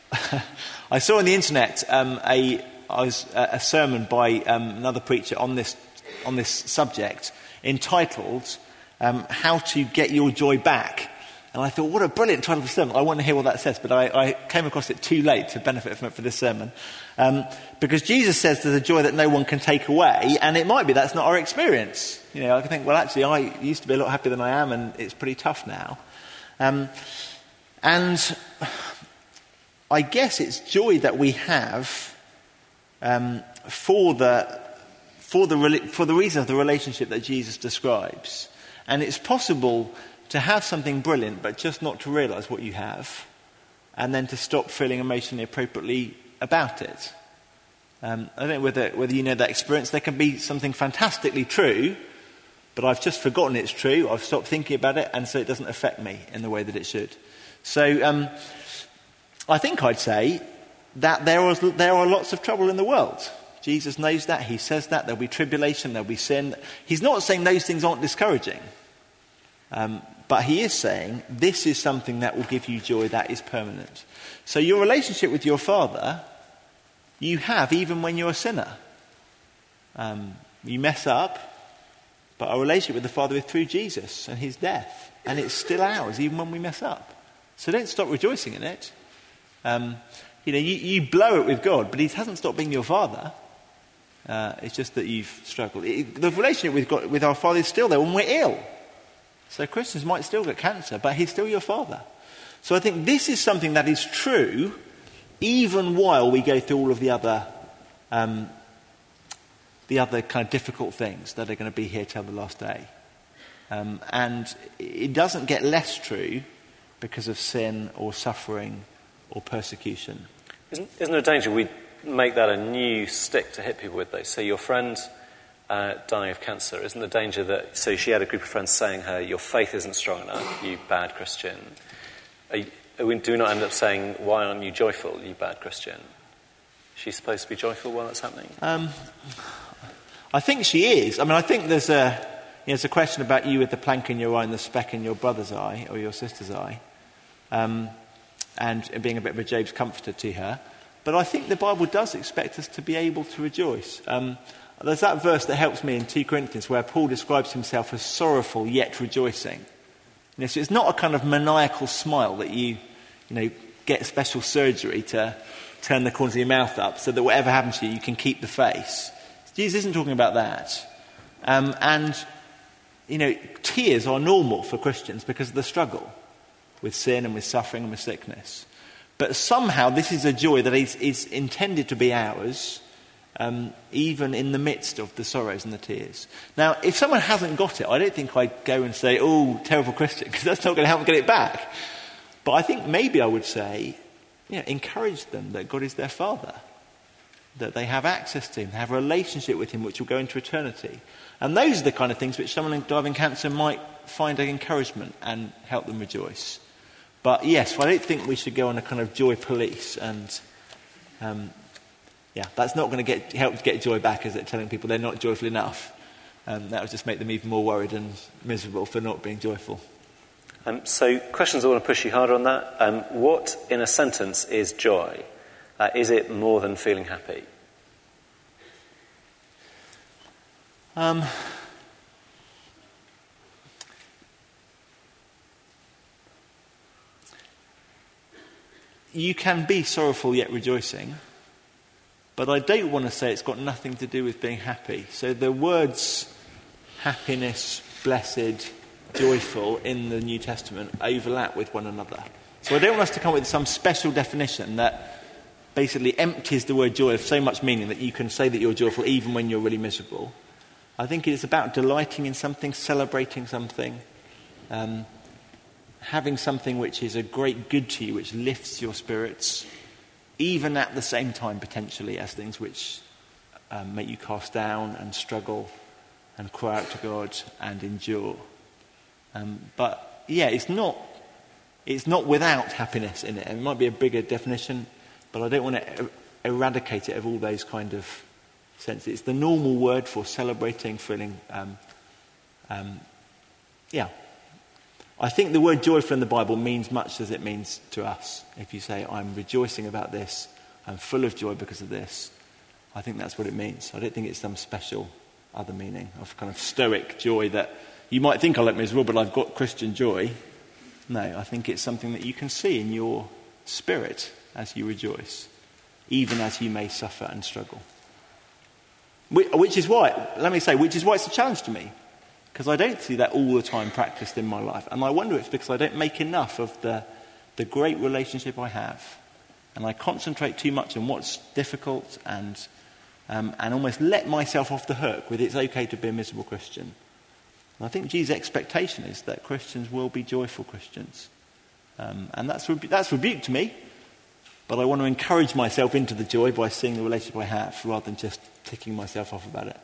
I saw on the internet um, a, I was, a, a sermon by um, another preacher on this on this subject, entitled um, "How to Get Your Joy Back." And I thought, what a brilliant title for a sermon. I want to hear what that says, but I, I came across it too late to benefit from it for this sermon. Um, because Jesus says there's a joy that no one can take away, and it might be that's not our experience. You know, I can think, well, actually, I used to be a lot happier than I am, and it's pretty tough now. Um, and I guess it's joy that we have um, for the for the for the reason of the relationship that Jesus describes. And it's possible to have something brilliant, but just not to realise what you have, and then to stop feeling emotionally appropriately about it. Um, I don't know whether, whether you know that experience. There can be something fantastically true, but I've just forgotten it's true. I've stopped thinking about it, and so it doesn't affect me in the way that it should. So um, I think I'd say that there are, there are lots of trouble in the world. Jesus knows that. He says that. There'll be tribulation. There'll be sin. He's not saying those things aren't discouraging. Um, but he is saying this is something that will give you joy that is permanent. So your relationship with your Father, you have even when you're a sinner. Um, you mess up, but our relationship with the Father is through Jesus and his death. And it's still ours even when we mess up. So don't stop rejoicing in it. Um, you know, you, you blow it with God, but he hasn't stopped being your Father. Uh, it's just that you've struggled. It, the relationship with God, with our Father is still there when we're ill. So Christians might still get cancer, but he's still your Father. So I think this is something that is true even while we go through all of the other um, the other kind of difficult things that are going to be here till the last day. Um, and it doesn't get less true because of sin or suffering or persecution. Isn't, isn't there a danger we make that a new stick to hit people with, though? So your friend uh, dying of cancer, isn't the danger that... So she had a group of friends saying her, your faith isn't strong enough, you bad Christian. Are you, are we, do we not end up saying, why aren't you joyful, you bad Christian? Is she supposed to be joyful while that's happening? Um, I think she is. I mean, I think there's a, you know, there's a question about you with the plank in your eye and the speck in your brother's eye or your sister's eye. Um, and being a bit of a Job's comforter to her. But I think the Bible does expect us to be able to rejoice. Um, there's that verse that helps me in Second Corinthians where Paul describes himself as sorrowful yet rejoicing. You know, so it's not a kind of maniacal smile that you, you know, get special surgery to turn the corners of your mouth up so that whatever happens to you, you can keep the face. Jesus isn't talking about that. Um, and, you know, tears are normal for Christians because of the struggle with sin and with suffering and with sickness. But somehow this is a joy that is, is intended to be ours um, even in the midst of the sorrows and the tears. Now, if someone hasn't got it, I don't think I'd go and say, oh, terrible Christian, because that's not going to help them get it back. But I think maybe I would say, you know, encourage them that God is their Father, that they have access to him, they have a relationship with him which will go into eternity. And those are the kind of things which someone dying of cancer might find an encouragement and help them rejoice. But yes, I don't think we should go on a kind of joy police, and um, yeah, that's not going to get help to get joy back, is it? Telling people they're not joyful enough. Um, that would just make them even more worried and miserable for not being joyful. Um, so questions I want to push you harder on that. Um, what, in a sentence, is joy? Uh, is it more than feeling happy? Um, you can be sorrowful yet rejoicing, but I don't want to say it's got nothing to do with being happy. So the words happiness, blessed, joyful in the New Testament overlap with one another. So I don't want us to come up with some special definition that basically empties the word joy of so much meaning that you can say that you're joyful even when you're really miserable. I think it is about delighting in something, celebrating something, um, having something which is a great good to you, which lifts your spirits, even at the same time potentially as things which um, make you cast down and struggle and cry out to God and endure. Um, but yeah, it's not it's not without happiness in it. It might be a bigger definition, but I don't want to er- eradicate it of all those kind of senses. It's the normal word for celebrating, feeling. Um, um, yeah, I think the word joyful in the Bible means much as it means to us. If you say, "I'm rejoicing about this, I'm full of joy because of this," I think that's what it means. I don't think it's some special other meaning of kind of stoic joy that you might think I look miserable, but I've got Christian joy. No, I think it's something that you can see in your spirit as you rejoice, even as you may suffer and struggle. Which is why, let me say, which is why it's a challenge to me, because I don't see that all the time practiced in my life. And I wonder if it's because I don't make enough of the, the great relationship I have. And I concentrate too much on what's difficult and, um, and almost let myself off the hook with it's okay to be a miserable Christian. And I think Jesus' expectation is that Christians will be joyful Christians. Um, and that's, rebu- that's rebuke to me, but I want to encourage myself into the joy by seeing the relationship I have rather than just ticking myself off about it.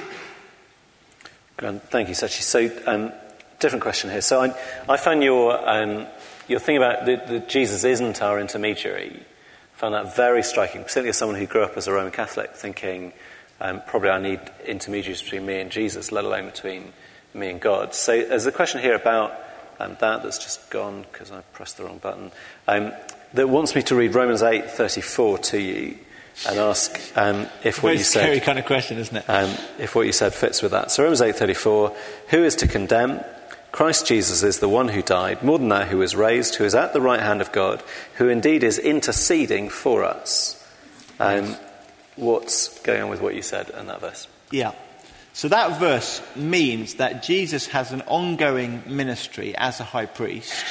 Grant, thank you, Sachi. So, um, different question here. So I, I found your, um, your thing about that Jesus isn't our intermediary, I found that very striking, particularly as someone who grew up as a Roman Catholic, thinking um, probably I need intermediaries between me and Jesus, let alone between me and God. So there's a question here about um, that that's just gone because I pressed the wrong button, um, that wants me to read Romans eight thirty-four to you and ask um, if what you said... Very scary kind of question, isn't it? Um, if what you said fits with that. So Romans eight thirty-four, who is to condemn? Christ Jesus is the one who died, more than that, who was raised, who is at the right hand of God, who indeed is interceding for us. Um, what's going on with what you said in that verse? Yeah. So that verse means that Jesus has an ongoing ministry as a high priest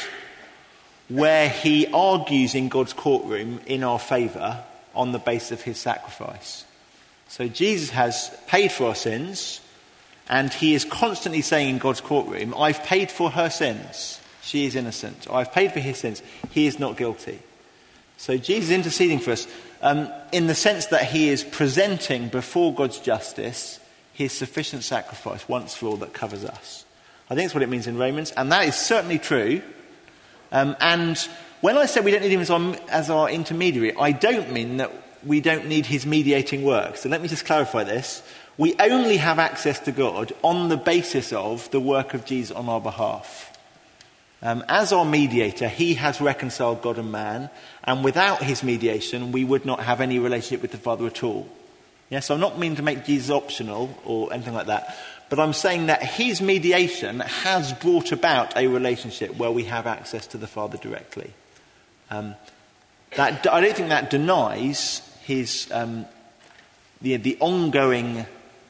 where he argues in God's courtroom in our favour on the basis of his sacrifice. So Jesus has paid for our sins, and he is constantly saying in God's courtroom, I've paid for her sins. She is innocent. I've paid for his sins. He is not guilty. So Jesus is interceding for us um, in the sense that he is presenting before God's justice his sufficient sacrifice once for all that covers us. I think that's what it means in Romans, and that is certainly true. Um, and when I say we don't need him as our, as our intermediary, I don't mean that we don't need his mediating work. So let me just clarify this. We only have access to God on the basis of the work of Jesus on our behalf. Um, as our mediator, he has reconciled God and man, and without his mediation, we would not have any relationship with the Father at all. Yes, so I'm not meaning to make Jesus optional or anything like that, but I'm saying that his mediation has brought about a relationship where we have access to the Father directly. Um, that I don't think that denies his um, the, the ongoing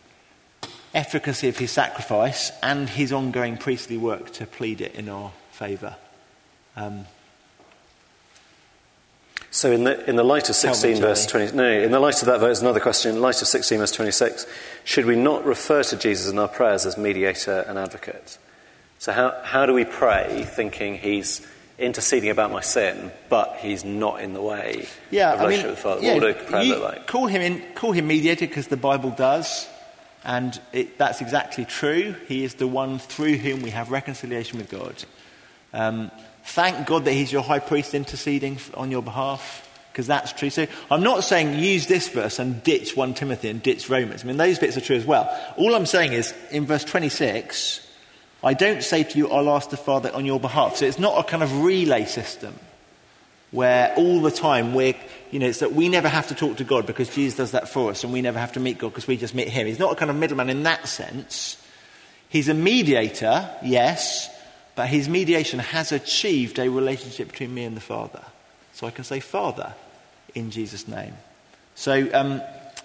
efficacy of his sacrifice and his ongoing priestly work to plead it in our favour. Um, So in the in the light of sixteen me, verse twenty, no, in the light of that verse, another question. In light of sixteen verse twenty-six, should we not refer to Jesus in our prayers as mediator and advocate? So how how do we pray, thinking he's interceding about my sin, but he's not in the way yeah, of I relationship mean, with the Father? Yeah, what would a prayer you look like? Call him in, call him mediator because the Bible does, and it, that's exactly true. He is the one through whom we have reconciliation with God. Um, thank God that he's your high priest interceding on your behalf, because that's true. So I'm not saying use this verse and ditch First Timothy and ditch Romans. I mean, those bits are true as well. All I'm saying is, in verse twenty-six, I don't say to you, I'll ask the Father on your behalf. So it's not a kind of relay system where all the time we're, you know, it's that we never have to talk to God because Jesus does that for us, and we never have to meet God because we just meet him. He's not a kind of middleman in that sense. He's a mediator, yes, but his mediation has achieved a relationship between me and the Father. So I can say Father in Jesus' name. So um,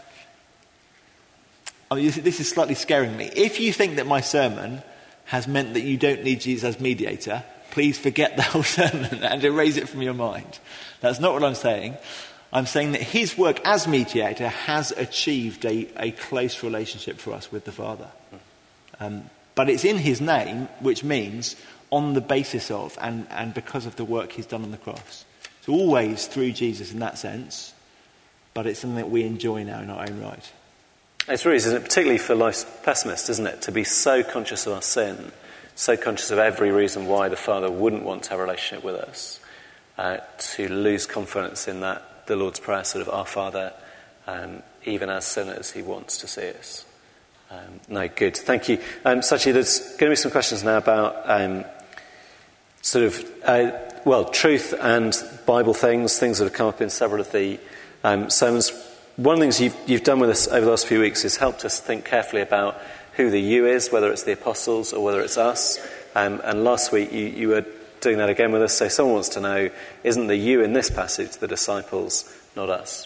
I mean, this is slightly scaring me. If you think that my sermon has meant that you don't need Jesus as mediator, please forget the whole sermon and erase it from your mind. That's not what I'm saying. I'm saying that his work as mediator has achieved a, a close relationship for us with the Father. Um, but it's in his name, which means on the basis of and, and because of the work he's done on the cross. It's always through Jesus in that sense, but it's something that we enjoy now in our own right. It's really, isn't it, particularly for life's pessimists, isn't it, to be so conscious of our sin, so conscious of every reason why the Father wouldn't want to have a relationship with us, uh, to lose confidence in that, the Lord's Prayer, sort of, our Father, um, even as sinners, he wants to see us. Um, no, good. Thank you. Um, Sachi, there's going to be some questions now about um, sort of, uh, well, truth and Bible things, things that have come up in several of the um, sermons. One of the things you've, you've done with us over the last few weeks is helped us think carefully about who the you is, whether it's the apostles or whether it's us. Um, and last week you, you were doing that again with us. So someone wants to know, isn't the you in this passage the disciples, not us?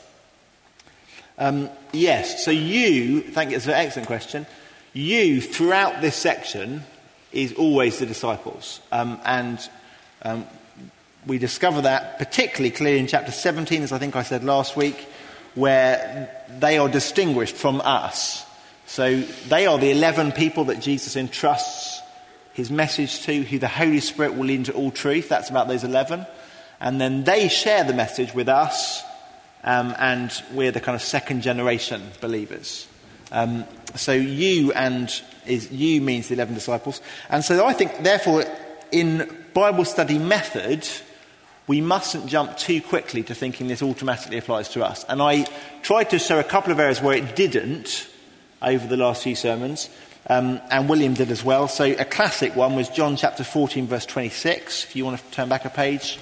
Um, yes. So you, thank you, it's an excellent question. You, throughout this section, is always the disciples. Um, and um, we discover that particularly clearly in chapter seventeen, as I think I said last week, where they are distinguished from us. So they are the eleven people that Jesus entrusts his message to, who the Holy Spirit will lead into all truth. That's about those eleven. And then they share the message with us, um, and we're the kind of second generation believers. Um, so you and is you means the eleven disciples. And so I think, therefore, in Bible study method, we mustn't jump too quickly to thinking this automatically applies to us. And I tried to show a couple of areas where it didn't over the last few sermons, um, and William did as well. So a classic one was John chapter fourteen, verse twenty-six, if you want to turn back a page.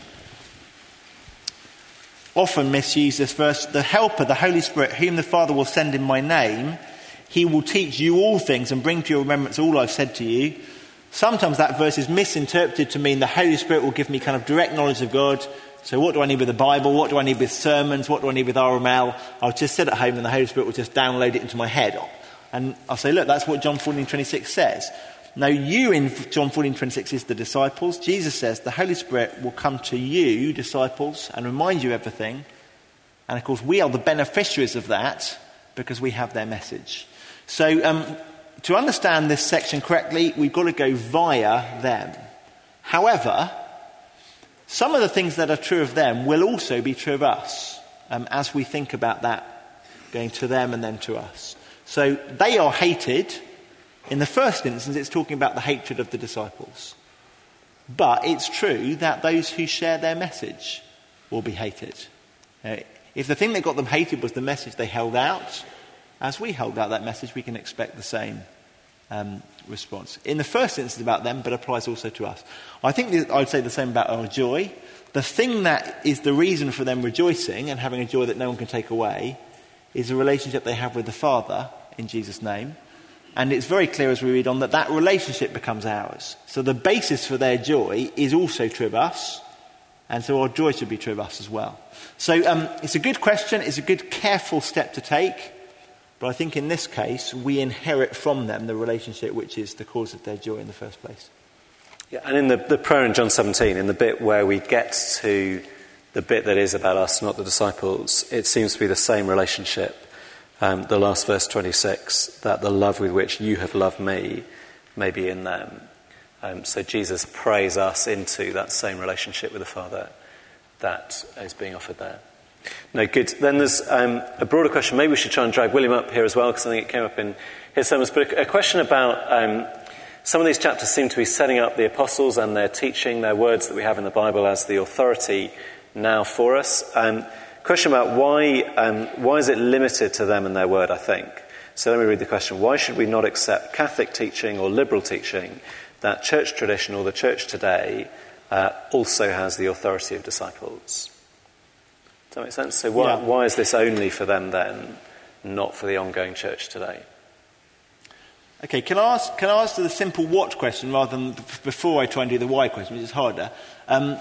Often misuse this verse. The Helper, the Holy Spirit, whom the Father will send in my name, he will teach you all things and bring to your remembrance all I've said to you. Sometimes that verse is misinterpreted to mean the Holy Spirit will give me kind of direct knowledge of God. So what do I need with the Bible? What do I need with sermons? What do I need with R M L? I'll just sit at home and the Holy Spirit will just download it into my head. And I'll say, look, that's what John fourteen twenty-six says. Now you in John fourteen twenty-six is the disciples. Jesus says the Holy Spirit will come to you, disciples, and remind you everything. And of course we are the beneficiaries of that because we have their message. So um, to understand this section correctly, we've got to go via them. However, some of the things that are true of them will also be true of us, um, as we think about that, going to them and then to us. So they are hated. In the first instance, it's talking about the hatred of the disciples. But it's true that those who share their message will be hated. Uh, if the thing that got them hated was the message they held out, as we hold out that message, we can expect the same um, response. In the first instance about them, but applies also to us. I think I'd say the same about our joy. The thing that is the reason for them rejoicing and having a joy that no one can take away is the relationship they have with the Father in Jesus' name. And it's very clear as we read on that that relationship becomes ours. So the basis for their joy is also true of us. And so our joy should be true of us as well. So um, it's a good question. It's a good, careful step to take. But I think in this case, we inherit from them the relationship which is the cause of their joy in the first place. Yeah, and in the, the prayer in John seventeen, in the bit where we get to the bit that is about us, not the disciples, it seems to be the same relationship. Um, the last verse twenty-six, that the love with which you have loved me may be in them. Um, so Jesus prays us into that same relationship with the Father that is being offered there. No, good. Then there's um, a broader question. Maybe we should try and drag William up here as well, because I think it came up in his sermons. But a, a question about um, some of these chapters seem to be setting up the apostles and their teaching, their words that we have in the Bible as the authority now for us. Um, question about why um, why is it limited to them and their word, I think. So let me read the question. Why should we not accept Catholic teaching or liberal teaching that church tradition or the church today uh, also has the authority of disciples? Does that make sense? So why, yeah. why is this only for them then, not for the ongoing church today? Okay, can I ask, can I ask the simple what question rather than before I try and do the why question, which is harder? Um,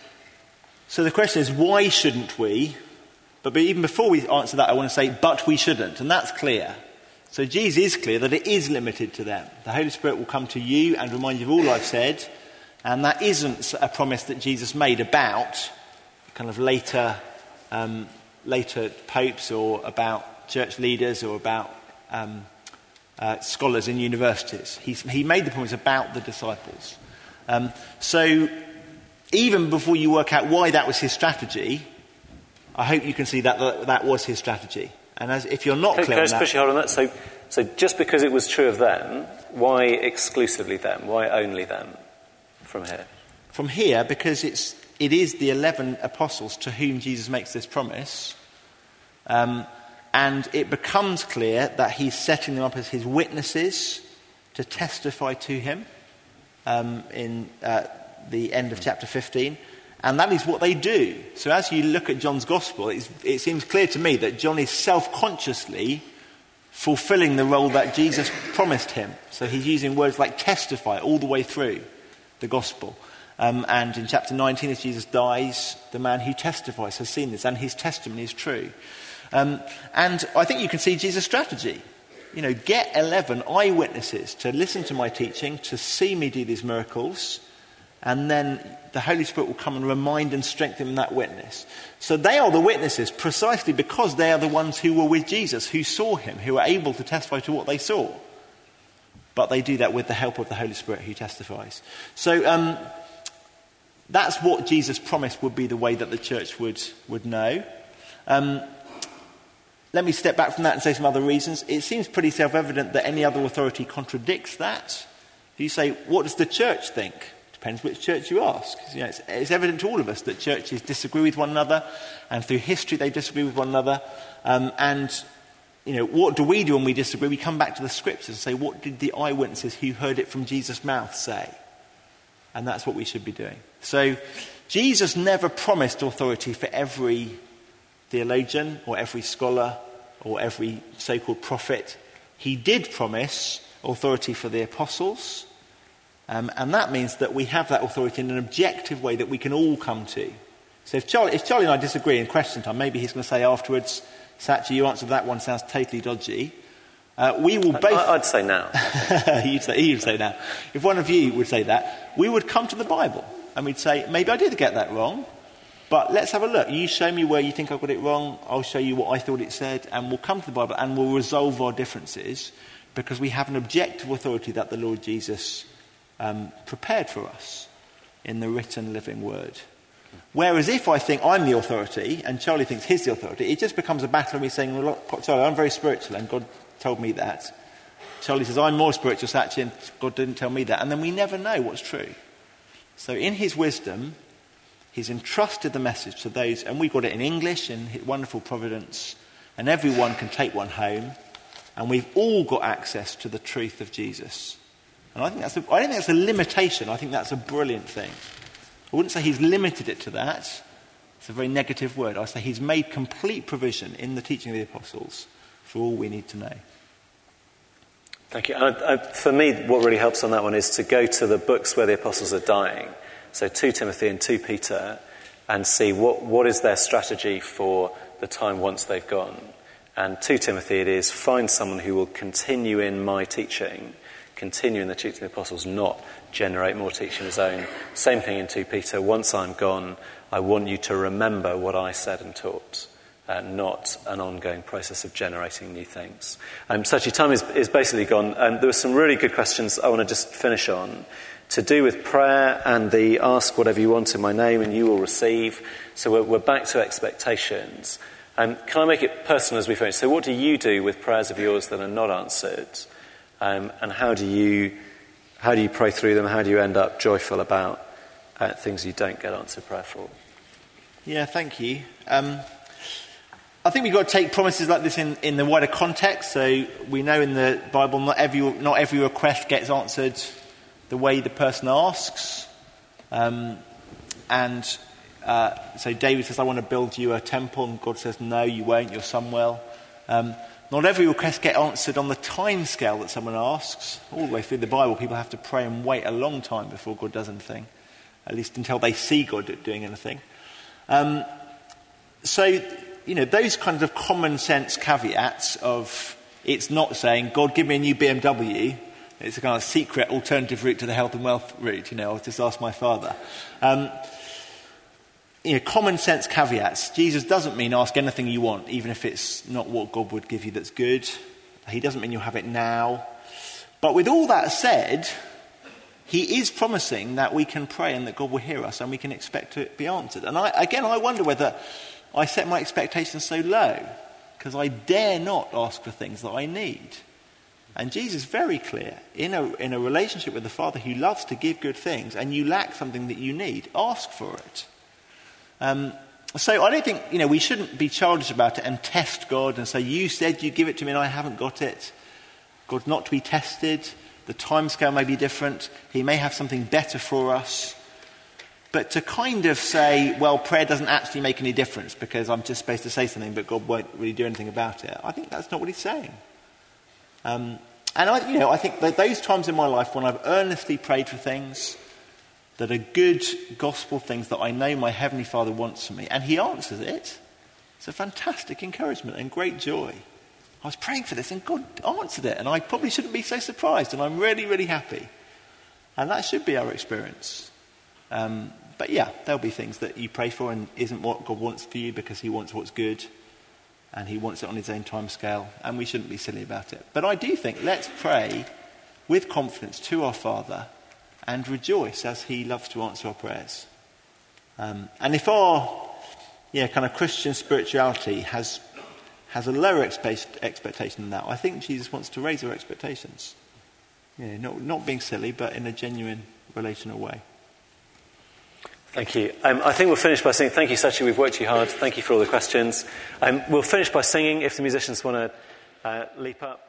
so the question is, why shouldn't we? But even before we answer that, I want to say, but we shouldn't. And that's clear. So Jesus is clear that it is limited to them. The Holy Spirit will come to you and remind you of all I've said. And that isn't a promise that Jesus made about kind of later, um, later popes or about church leaders or about um, uh, scholars in universities. He's, he made the promise about the disciples. Um, so even before you work out why that was his strategy, I hope you can see that that, that was his strategy. And as, if you're not can, clear can I on just that... push you hard on that? So, so just because it was true of them, why exclusively them? Why only them from here? From here, because it's, it is the eleven apostles to whom Jesus makes this promise. Um, and it becomes clear that he's setting them up as his witnesses to testify to him um, in uh, the end of chapter fifteen. And that is what they do. So as you look at John's Gospel, it's, it seems clear to me that John is self-consciously fulfilling the role that Jesus promised him. So he's using words like testify all the way through the Gospel. Um, and in chapter nineteen, as Jesus dies, the man who testifies has seen this, and his testimony is true. Um, and I think you can see Jesus' strategy. You know, get eleven eyewitnesses to listen to my teaching, to see me do these miracles, and then the Holy Spirit will come and remind and strengthen that witness. So they are the witnesses precisely because they are the ones who were with Jesus, who saw him, who are able to testify to what they saw. But they do that with the help of the Holy Spirit who testifies. So um, that's what Jesus promised would be the way that the church would, would know. Um, let me step back from that and say some other reasons. It seems pretty self-evident that any other authority contradicts that. If you say, what does the church think? Depends which church you ask. You know, it's, it's evident to all of us that churches disagree with one another, and through history they disagree with one another. Um, and, you know, what do we do when we disagree? We come back to the scriptures and say, what did the eyewitnesses who heard it from Jesus' mouth say? And that's what we should be doing. So Jesus never promised authority for every theologian or every scholar or every so-called prophet. He did promise authority for the apostles. Um, and that means that we have that authority in an objective way that we can all come to. So if Charlie, if Charlie and I disagree in question time, maybe he's going to say afterwards, Satcher, you answered that one, sounds totally dodgy. Uh, we will both... I'd say now. you'd, say, you'd say now. If one of you would say that, we would come to the Bible and we'd say, maybe I did get that wrong, but let's have a look. You show me where you think I got it wrong, I'll show you what I thought it said, and we'll come to the Bible and we'll resolve our differences because we have an objective authority that the Lord Jesus Um, prepared for us in the written living word. Whereas if I think I'm the authority and Charlie thinks he's the authority, it just becomes a battle of me saying, well, Charlie, I'm very spiritual and God told me that. Charlie says, I'm more spiritual, Satchi, and God didn't tell me that. And then we never know what's true. So in his wisdom, he's entrusted the message to those, and we've got it in English, in his wonderful providence, and everyone can take one home, and we've all got access to the truth of Jesus. And I think that's a, I don't think that's a limitation. I think that's a brilliant thing. I wouldn't say he's limited it to that. It's a very negative word. I say he's made complete provision in the teaching of the apostles for all we need to know. Thank you. I, I, for me, what really helps on that one is to go to the books where the apostles are dying. So Second Timothy and Second Peter, and see what, what is their strategy for the time once they've gone. And Second Timothy it is, find someone who will continue in my teaching, continue in the teaching of the apostles, not generate more teaching of his own. Same thing in Second Peter. Once I'm gone, I want you to remember what I said and taught, uh, not an ongoing process of generating new things. Um, so actually, time is, is basically gone. Um, there were some really good questions I want to just finish on, to do with prayer and the ask whatever you want in my name and you will receive. So we're, we're back to expectations. Um, can I make it personal as we finish? So what do you do with prayers of yours that are not answered? Um, and how do you how do you pray through them? How do you end up joyful about uh, things you don't get answered prayer for? Yeah, thank you. Um, I think we've got to take promises like this in, in the wider context. So we know in the Bible not every not every request gets answered the way the person asks. Um, and uh, so David says, I want to build you a temple. And God says, no, you won't. You're Samuel. Um, not every request gets answered on the time scale that someone asks. All the way through the Bible, people have to pray and wait a long time before God does anything, at least until they see God doing anything. Um, so, you know, those kinds of common sense caveats of it's not saying, God, give me a new B M W. It's a kind of secret alternative route to the health and wealth route. You know, I'll just ask my father. Um, you know, common sense caveats. Jesus doesn't mean ask anything you want, even if it's not what God would give you that's good. He doesn't mean you'll have it now. But with all that said, he is promising that we can pray and that God will hear us and we can expect to be answered. And I, again, I wonder whether I set my expectations so low because I dare not ask for things that I need. And Jesus is very clear, in a, in a relationship with the Father who loves to give good things, and you lack something that you need, ask for it. Um, so I don't think, you know, we shouldn't be childish about it and test God and say, you said you'd give it to me and I haven't got it. God's not to be tested. The timescale may be different. He may have something better for us. But to kind of say, well, prayer doesn't actually make any difference because I'm just supposed to say something but God won't really do anything about it, I think that's not what he's saying. Um, and I, you know, I think that those times in my life when I've earnestly prayed for things that are good gospel things that I know my Heavenly Father wants for me, and he answers it, it's a fantastic encouragement and great joy. I was praying for this and God answered it, and I probably shouldn't be so surprised, and I'm really, really happy. And that should be our experience. Um, but yeah, there'll be things that you pray for and isn't what God wants for you because he wants what's good. And he wants it on his own time scale, and we shouldn't be silly about it. But I do think let's pray with confidence to our Father and rejoice as he loves to answer our prayers. Um, and if our yeah, kind of Christian spirituality has has a lower expe- expectation than that, I think Jesus wants to raise our expectations. Yeah, not, not being silly, but in a genuine relational way. Thank you. Um, I think we'll finish by saying thank you, Sachi. We've worked you hard. Thank you for all the questions. Um, we'll finish by singing if the musicians want to uh, leap up.